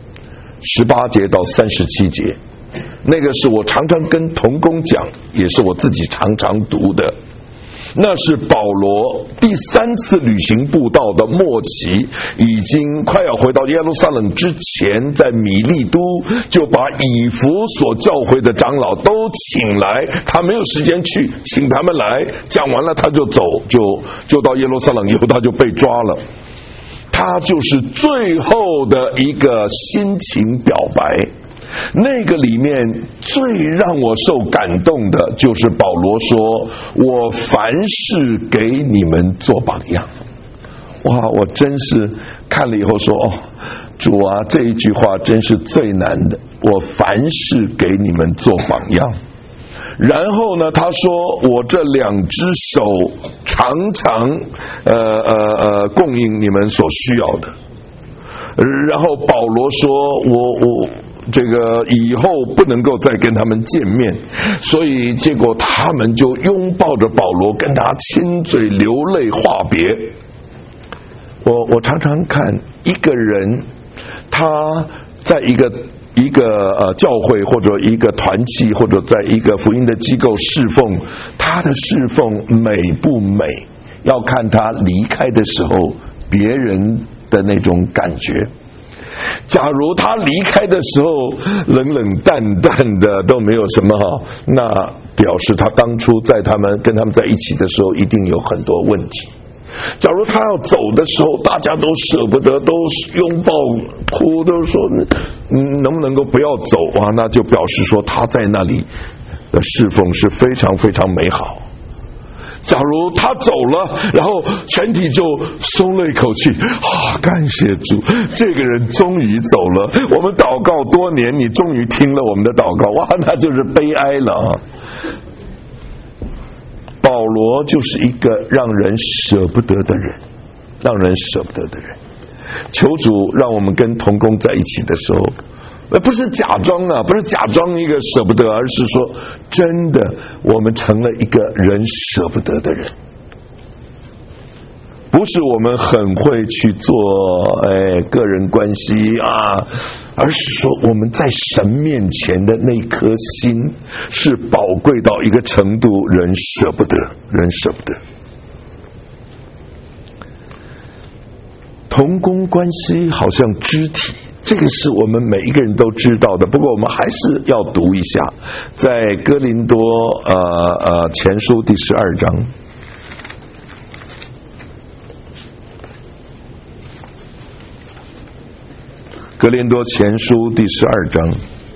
18节到37节，那个是我常常跟同工讲，也是我自己常常读的。那是保罗第3次旅行布道的末期，已经快要回到耶路撒冷之前，在米利都就把以弗所教会的长老都请来，他没有时间去，请他们来，讲完了他就走，就到耶路撒冷，以后他就被抓了。他就是最后的一个心情表白。那个里面最让我受感动的就是保罗说，我凡事给你们做榜样。哇，我真是看了以后说，主啊，这一句话真是最难的，我凡事给你们做榜样。然后呢，他说我这2只手常常供应你们所需要的。然后保罗说我这个以后不能够再跟他们见面，所以结果他们就拥抱着保罗，跟他亲嘴流泪话别。我常常看一个人，他在一个教会或者一个团契或者在一个福音的机构侍奉，他的侍奉美不美，要看他离开的时候别人的那种感觉。假如他离开的时候冷冷淡淡的都没有什么那表示他当初跟他们在一起的时候一定有很多问题。假如他要走的时候大家都舍不得，都拥抱哭，都说能不能够不要走那就表示说他在那里的侍奉是非常非常美好。假如他走了，然后全体就松了一口气感谢主，这个人终于走了，我们祷告多年，你终于听了我们的祷告，那就是悲哀了。保罗就是一个让人舍不得的人，让人舍不得的人。求主让我们跟同工在一起的时候，不是假装不是假装一个舍不得，而是说真的我们成了一个人舍不得的人。不是我们很会去做个人关系而是说我们在神面前的那颗心是宝贵到一个程度，人舍不得，人舍不得。同工关系好像肢体，这个是我们每一个人都知道的，不过我们还是要读一下，在哥林多前书第12章， 哥林多前书第12章。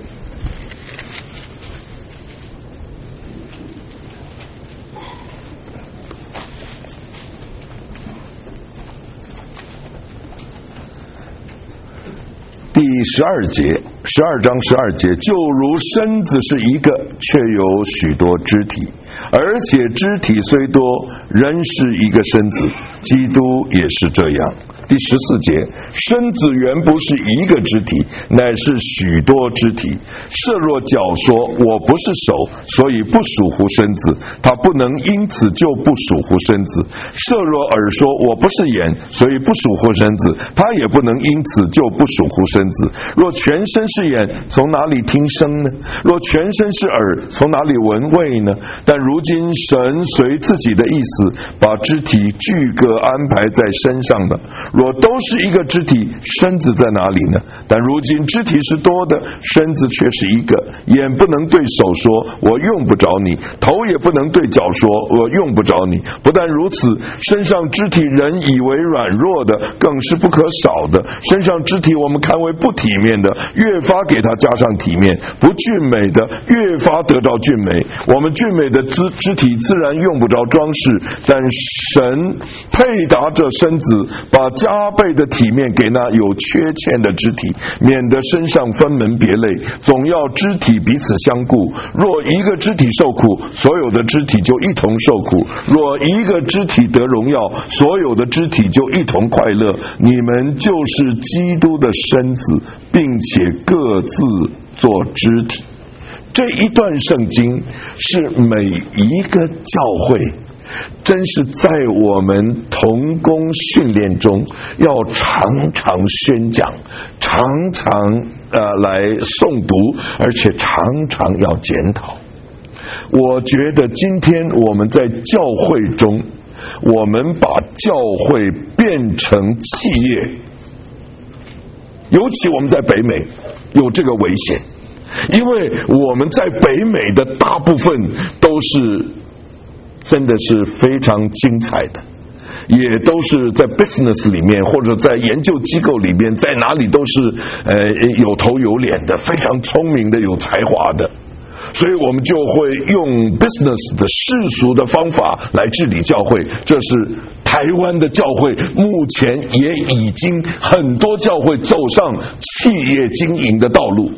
第12节，12章12节，就如身子是一个，却有许多肢体，而且肢体虽多，仍是一个身子，基督也是这样。第14节，身子原不是一个肢体，乃是许多肢体。设若脚说我不是手，所以不属乎身子，他不能因此就不属乎身子。设若耳说我不是眼，所以不属乎身子，他也不能因此就不属乎身子。若全身是眼，从哪里听声呢？若全身是耳，从哪里闻味呢？但如今神随自己的意思，把肢体俱各安排在身上了。若都是一个肢体，身子在哪里呢？但如今肢体是多的，身子却是一个。眼不能对手说我用不着你，头也不能对脚说我用不着你。不但如此，身上肢体人以为软弱的，更是不可少的。身上肢体我们看为不体面的，越发给他加上体面；不俊美的，越发得到俊美。我们俊美的肢体自然用不着装饰，但神配搭着身子，把加倍的体面给那有缺欠的肢体，免得身上分门别类，总要肢体彼此相顾。若一个肢体受苦，所有的肢体就一同受苦；若一个肢体得荣耀，所有的肢体就一同快乐。你们就是基督的身子，并且各自做肢体。这一段圣经是每一个教会真是在我们同工训练中要常常宣讲，常常来诵读，而且常常要检讨。我觉得今天我们在教会中，我们把教会变成企业，尤其我们在北美有这个危险，因为我们在北美的大部分都是真的是非常精彩的，也都是在 business 里面或者在研究机构里面，在哪里都是有头有脸的，非常聪明的，有才华的。所以我们就会用 business 的世俗的方法来治理教会。这是台湾的教会目前也已经很多教会走上企业经营的道路，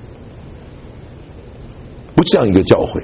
不像一个教会。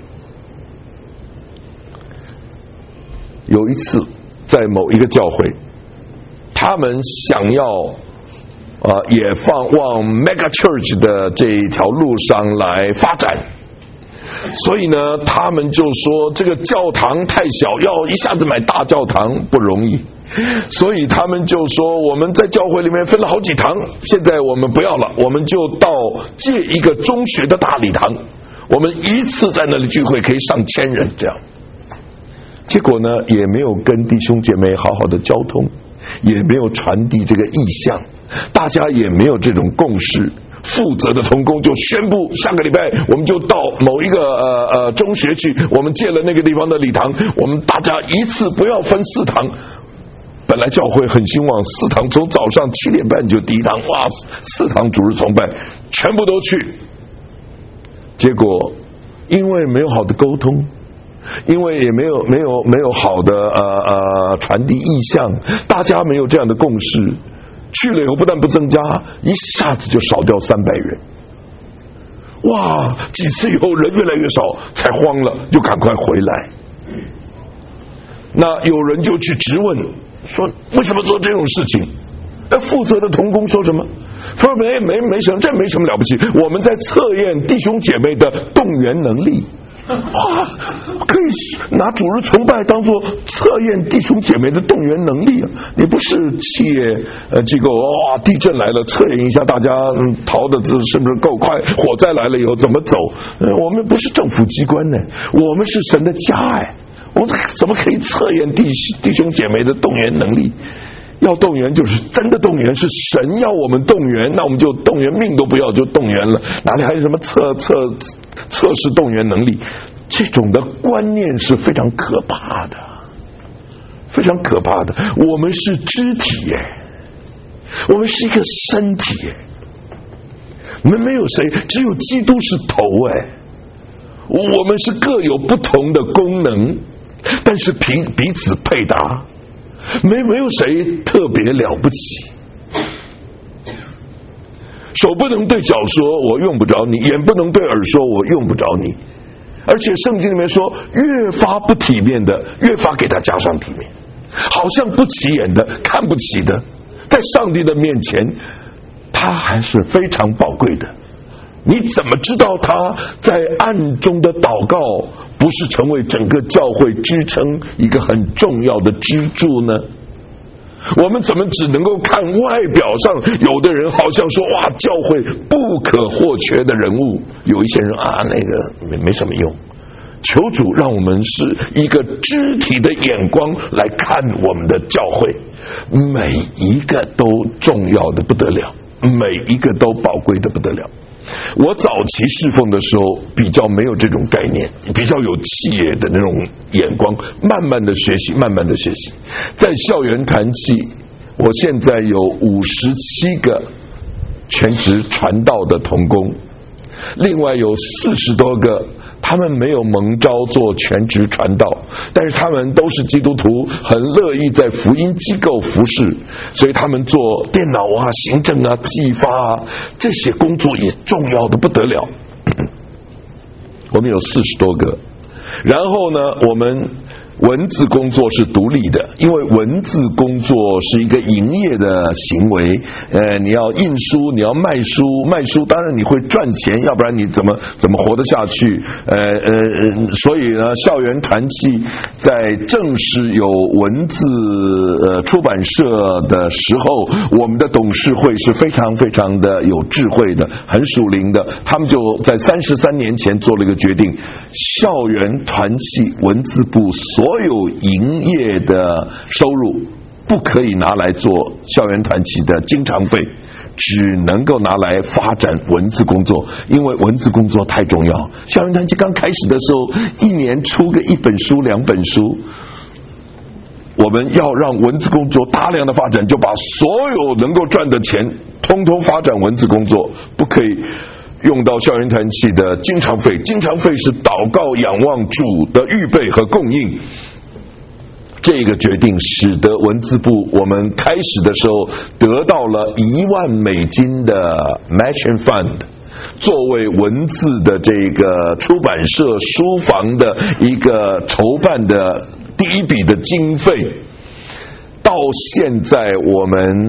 有一次在某一个教会，他们想要也往 mega church 的这一条路上来发展，所以呢他们就说这个教堂太小，要一下子买大教堂不容易，所以他们就说我们在教会里面分了好几堂，现在我们不要了，我们就到借一个中学的大礼堂，我们一次在那里聚会可以上1000人这样。结果呢也没有跟弟兄姐妹好好的交通，也没有传递这个意向，大家也没有这种共识。负责的同工就宣布下个礼拜我们就到某一个中学去，我们借了那个地方的礼堂，我们大家一次不要分4堂。本来教会很兴旺，4堂，从早上7点半就第一堂，哇，4堂主日崇拜全部都去。结果因为没有好的沟通，因为也没有好的传递意向，大家没有这样的共识，去了以后不但不增加，一下子就少掉300人。哇，几次以后人越来越少，才慌了，就赶快回来。那有人就去质问说为什么做这种事情？负责的同工说什么？他说没什么，这没什么了不起，我们在测验弟兄姐妹的动员能力。哇，可以拿主日崇拜当作测验弟兄姐妹的动员能力啊！你不是企业机构，哇，地震来了测验一下大家逃的是不是够快，火灾来了以后怎么走？我们不是政府机关呢，我们是神的家哎，我们怎么可以测验弟兄姐妹的动员能力？要动员就是真的动员，是神要我们动员，那我们就动员，命都不要就动员了，哪里还有什么测试动员能力？这种的观念是非常可怕的，非常可怕的。我们是肢体耶，我们是一个身体耶。 没有谁，只有基督是头哎。我们是各有不同的功能，但是彼此配搭，没有谁特别了不起。手不能对脚说我用不着你，眼不能对耳说我用不着你。而且圣经里面说，越发不体面的，越发给他加上体面。好像不起眼的，看不起的，在上帝的面前，他还是非常宝贵的。你怎么知道他在暗中的祷告不是成为整个教会支撑一个很重要的支柱呢？我们怎么只能够看外表上，有的人好像说哇，教会不可或缺的人物，有一些人啊，那个没什么用。求主让我们是一个肢体的眼光来看我们的教会，每一个都重要的不得了，每一个都宝贵的不得了。我早期侍奉的时候比较没有这种概念，比较有企业的那种眼光，慢慢的学习，慢慢的学习。在校园团契，我现在有57个全职传道的同工，另外有40多个他们没有蒙召做全职传道，但是他们都是基督徒，很乐意在福音机构服侍，所以他们做电脑啊、行政啊、寄发啊，这些工作也重要的不得了。我们有40多个，然后呢，我们文字工作是独立的，因为文字工作是一个营业的行为，你要印书，你要卖书当然你会赚钱，要不然你怎么活得下去？所以呢，校园团契在正式有文字出版社的时候，我们的董事会是非常非常的有智慧的，很属灵的，他们就在33年前做了一个决定，校园团契文字部所有营业的收入不可以拿来做校园团契的经常费，只能够拿来发展文字工作，因为文字工作太重要。校园团契刚开始的时候，一年出个1本书、2本书，我们要让文字工作大量的发展，就把所有能够赚的钱通通发展文字工作，不可以用到校园团契的经常费。经常费是祷告仰望主的预备和供应。这个决定使得文字部我们开始的时候得到了$1万的 matching fund， 作为文字的这个出版社书房的一个筹办的第一笔的经费。到现在我们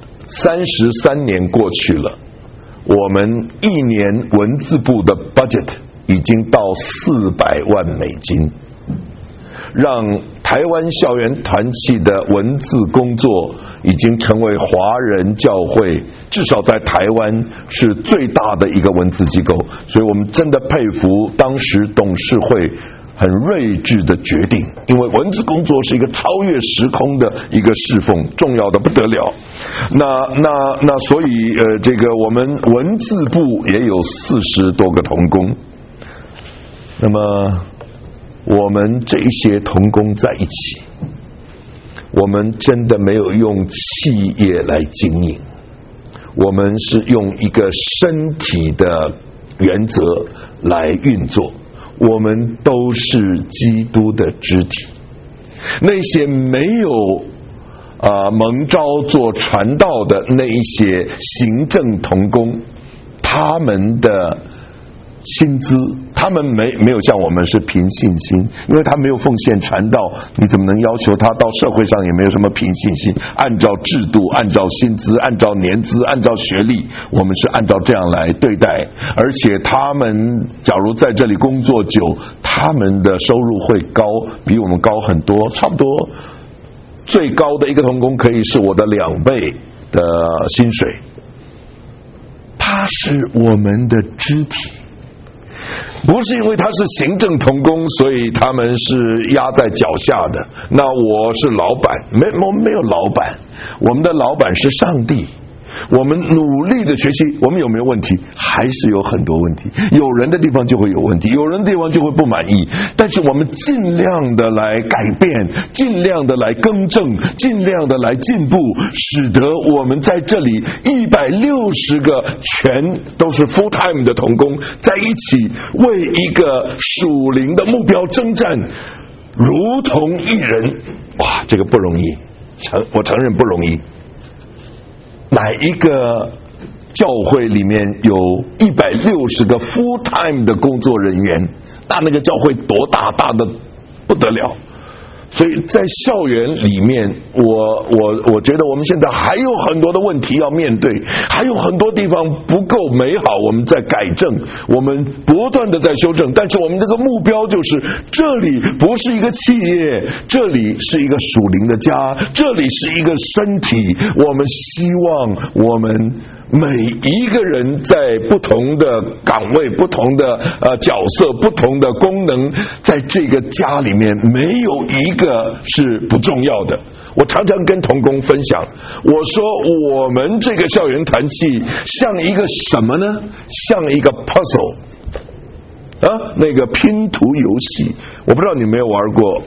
33年过去了，我们一年文字部的 budget 已经到$400万，让台湾校园团契的文字工作已经成为华人教会至少在台湾是最大的一个文字机构。所以我们真的佩服当时董事会很睿智的决定，因为文字工作是一个超越时空的一个侍奉，重要的不得了。那所以这个我们文字部也有40多个同工。那么我们这些同工在一起，我们真的没有用企业来经营，我们是用一个身体的原则来运作，我们都是基督的肢体。那些没有蒙召做传道的那一些行政同工，他们的薪资，他们没有像我们是凭信心，因为他没有奉献传道，你怎么能要求他到社会上也没有什么凭信心？按照制度，按照薪资，按照年资，按照学历，我们是按照这样来对待。而且他们假如在这里工作久，他们的收入会高，比我们高很多，差不多最高的一个同工可以是我的2倍的薪水。他是我们的肢体，不是因为他是行政同工，所以他们是压在脚下的。那我是老板，我们没有老板，我们的老板是上帝。 我们努力的学习，我们有没有问题？还是有很多问题。有人的地方就会有问题，有人的地方就会不满意。但是我们尽量的来改变，尽量的来更正，尽量的来进步，使得我们在这里160个全都是 full time 的同工在一起，为一个属灵的目标征战，如同一人。哇，这个不容易，我承认不容易。哪一个教会里面有160个 full time 的工作人员，那个教会多大，大的不得了。所以在校园里面，我觉得我们现在还有很多的问题要面对，还有很多地方不够美好，我们在改正，我们不断的在修正。但是我们这个目标就是，这里不是一个企业，这里是一个属灵的家，这里是一个身体。我们希望我们每一个人在不同的岗位、不同的角色、不同的功能，在这个家里面没有一个是不重要的。我常常跟同工分享，我说我们这个校园团契像一个什么呢？像一个 puzzle 那个拼图游戏。我不知道你没有玩过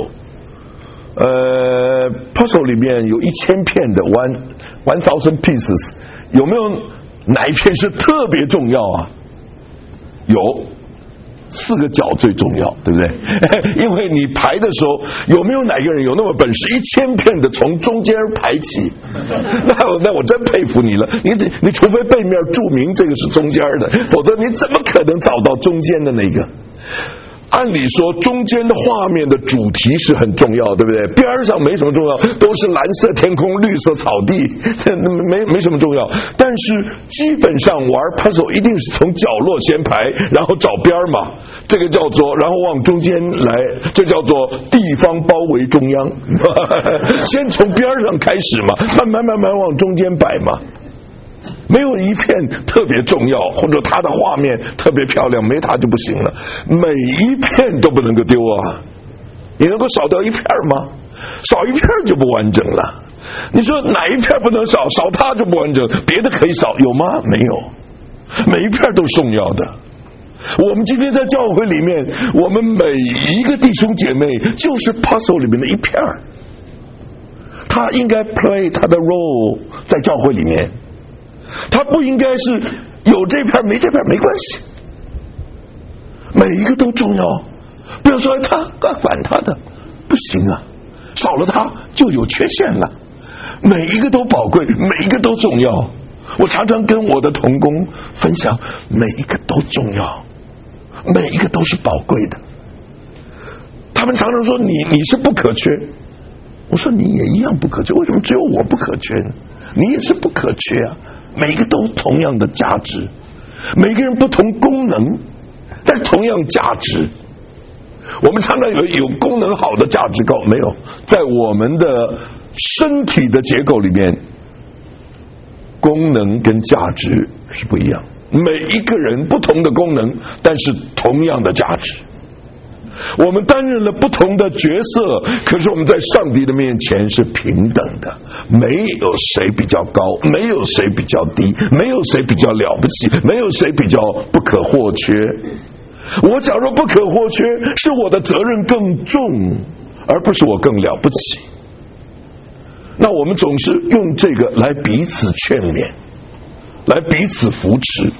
puzzle。puzzle 里面有1000片的1000 pieces， 有没有哪一片是特别重要啊？有，4个角最重要，对不对？因为你排的时候，有没有哪个人有那么本事1000片的从中间排起？那我真佩服你了。你除非背面注明这个是中间的，否则你怎么可能找到中间的那个？按理说中间的画面的主题是很重要，对不对？边上没什么重要，都是蓝色天空、绿色草地，没什么重要。但是基本上玩 puzzle 一定是从角落先排，然后找边嘛，这个叫做，然后往中间来，这叫做地方包围中央。先从边上开始嘛，慢慢往中间摆嘛。没有一片特别重要，或者它的画面特别漂亮，没它就不行了。每一片都不能够丢啊！你能够少掉一片吗？少一片就不完整了。你说哪一片不能少？少它就不完整，别的可以少，有吗？没有，每一片都是重要的。我们今天在教会里面，我们每一个弟兄姐妹就是 puzzle 里面的一片，他应该 play 他的 role 在教会里面。他不应该是有这片没这片没关系，每一个都重要。不要说他管他的，不行啊，少了他就有缺陷了。每一个都宝贵，每一个都重要。我常常跟我的同工分享，每一个都重要，每一个都是宝贵的。他们常常说你是不可缺，我说你也一样不可缺，为什么只有我不可缺呢？你也是不可缺啊。每个都同样的价值，每个人不同功能，但是同样价值。我们常常有功能好的价值高，没有，在我们的身体的结构里面，功能跟价值是不一样。每一个人不同的功能，但是同样的价值。我们担任了不同的角色，可是我们在上帝的面前是平等的，没有谁比较高，没有谁比较低，没有谁比较了不起，没有谁比较不可或缺。我假如不可或缺，是我的责任更重，而不是我更了不起。那我们总是用这个来彼此劝勉，来彼此扶持。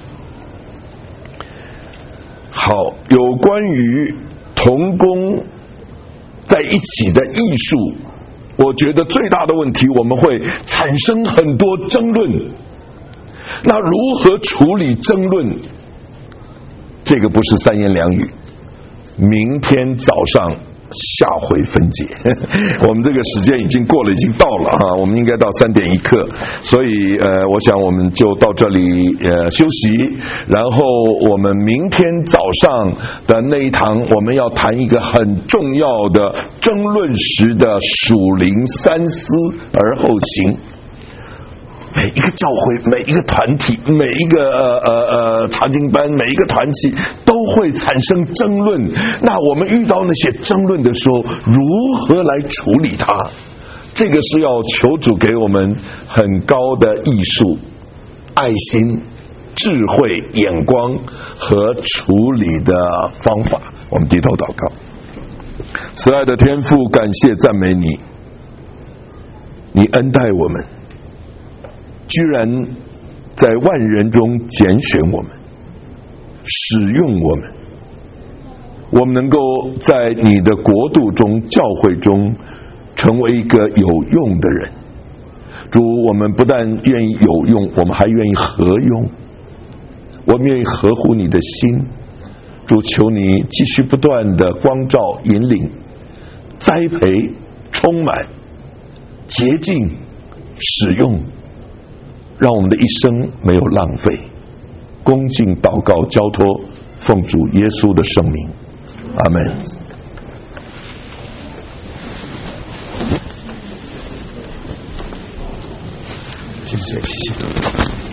好，有关于同工在一起的艺术，我觉得最大的问题，我们会产生很多争论。那如何处理争论？这个不是三言两语，明天早上下回分解。我们这个时间已经过了，已经到了哈，我们应该到3点1刻，所以我想我们就到这里休息，然后我们明天早上的那一堂，我们要谈一个很重要的争论时的属灵三思而后行。每一个教会，每一个团体，每一个查经班，每一个团体都会产生争论。那我们遇到那些争论的时候，如何来处理它？这这个是要求主给我们很高的艺术、爱心、智慧、眼光和处理的方法。我们低头祷告。慈爱的天父，感谢赞美你，你恩待我们，居然在万人中拣选我们，使用我们，我们能够在你的国度中、教会中成为一个有用的人。主，我们不但愿意有用，我们还愿意合用，我们愿意合乎你的心。主，求你继续不断的光照、引领、栽培、充满、洁净、使用，让我们的一生没有浪费。恭敬祷告交托，奉主耶稣的圣名，阿们。谢谢。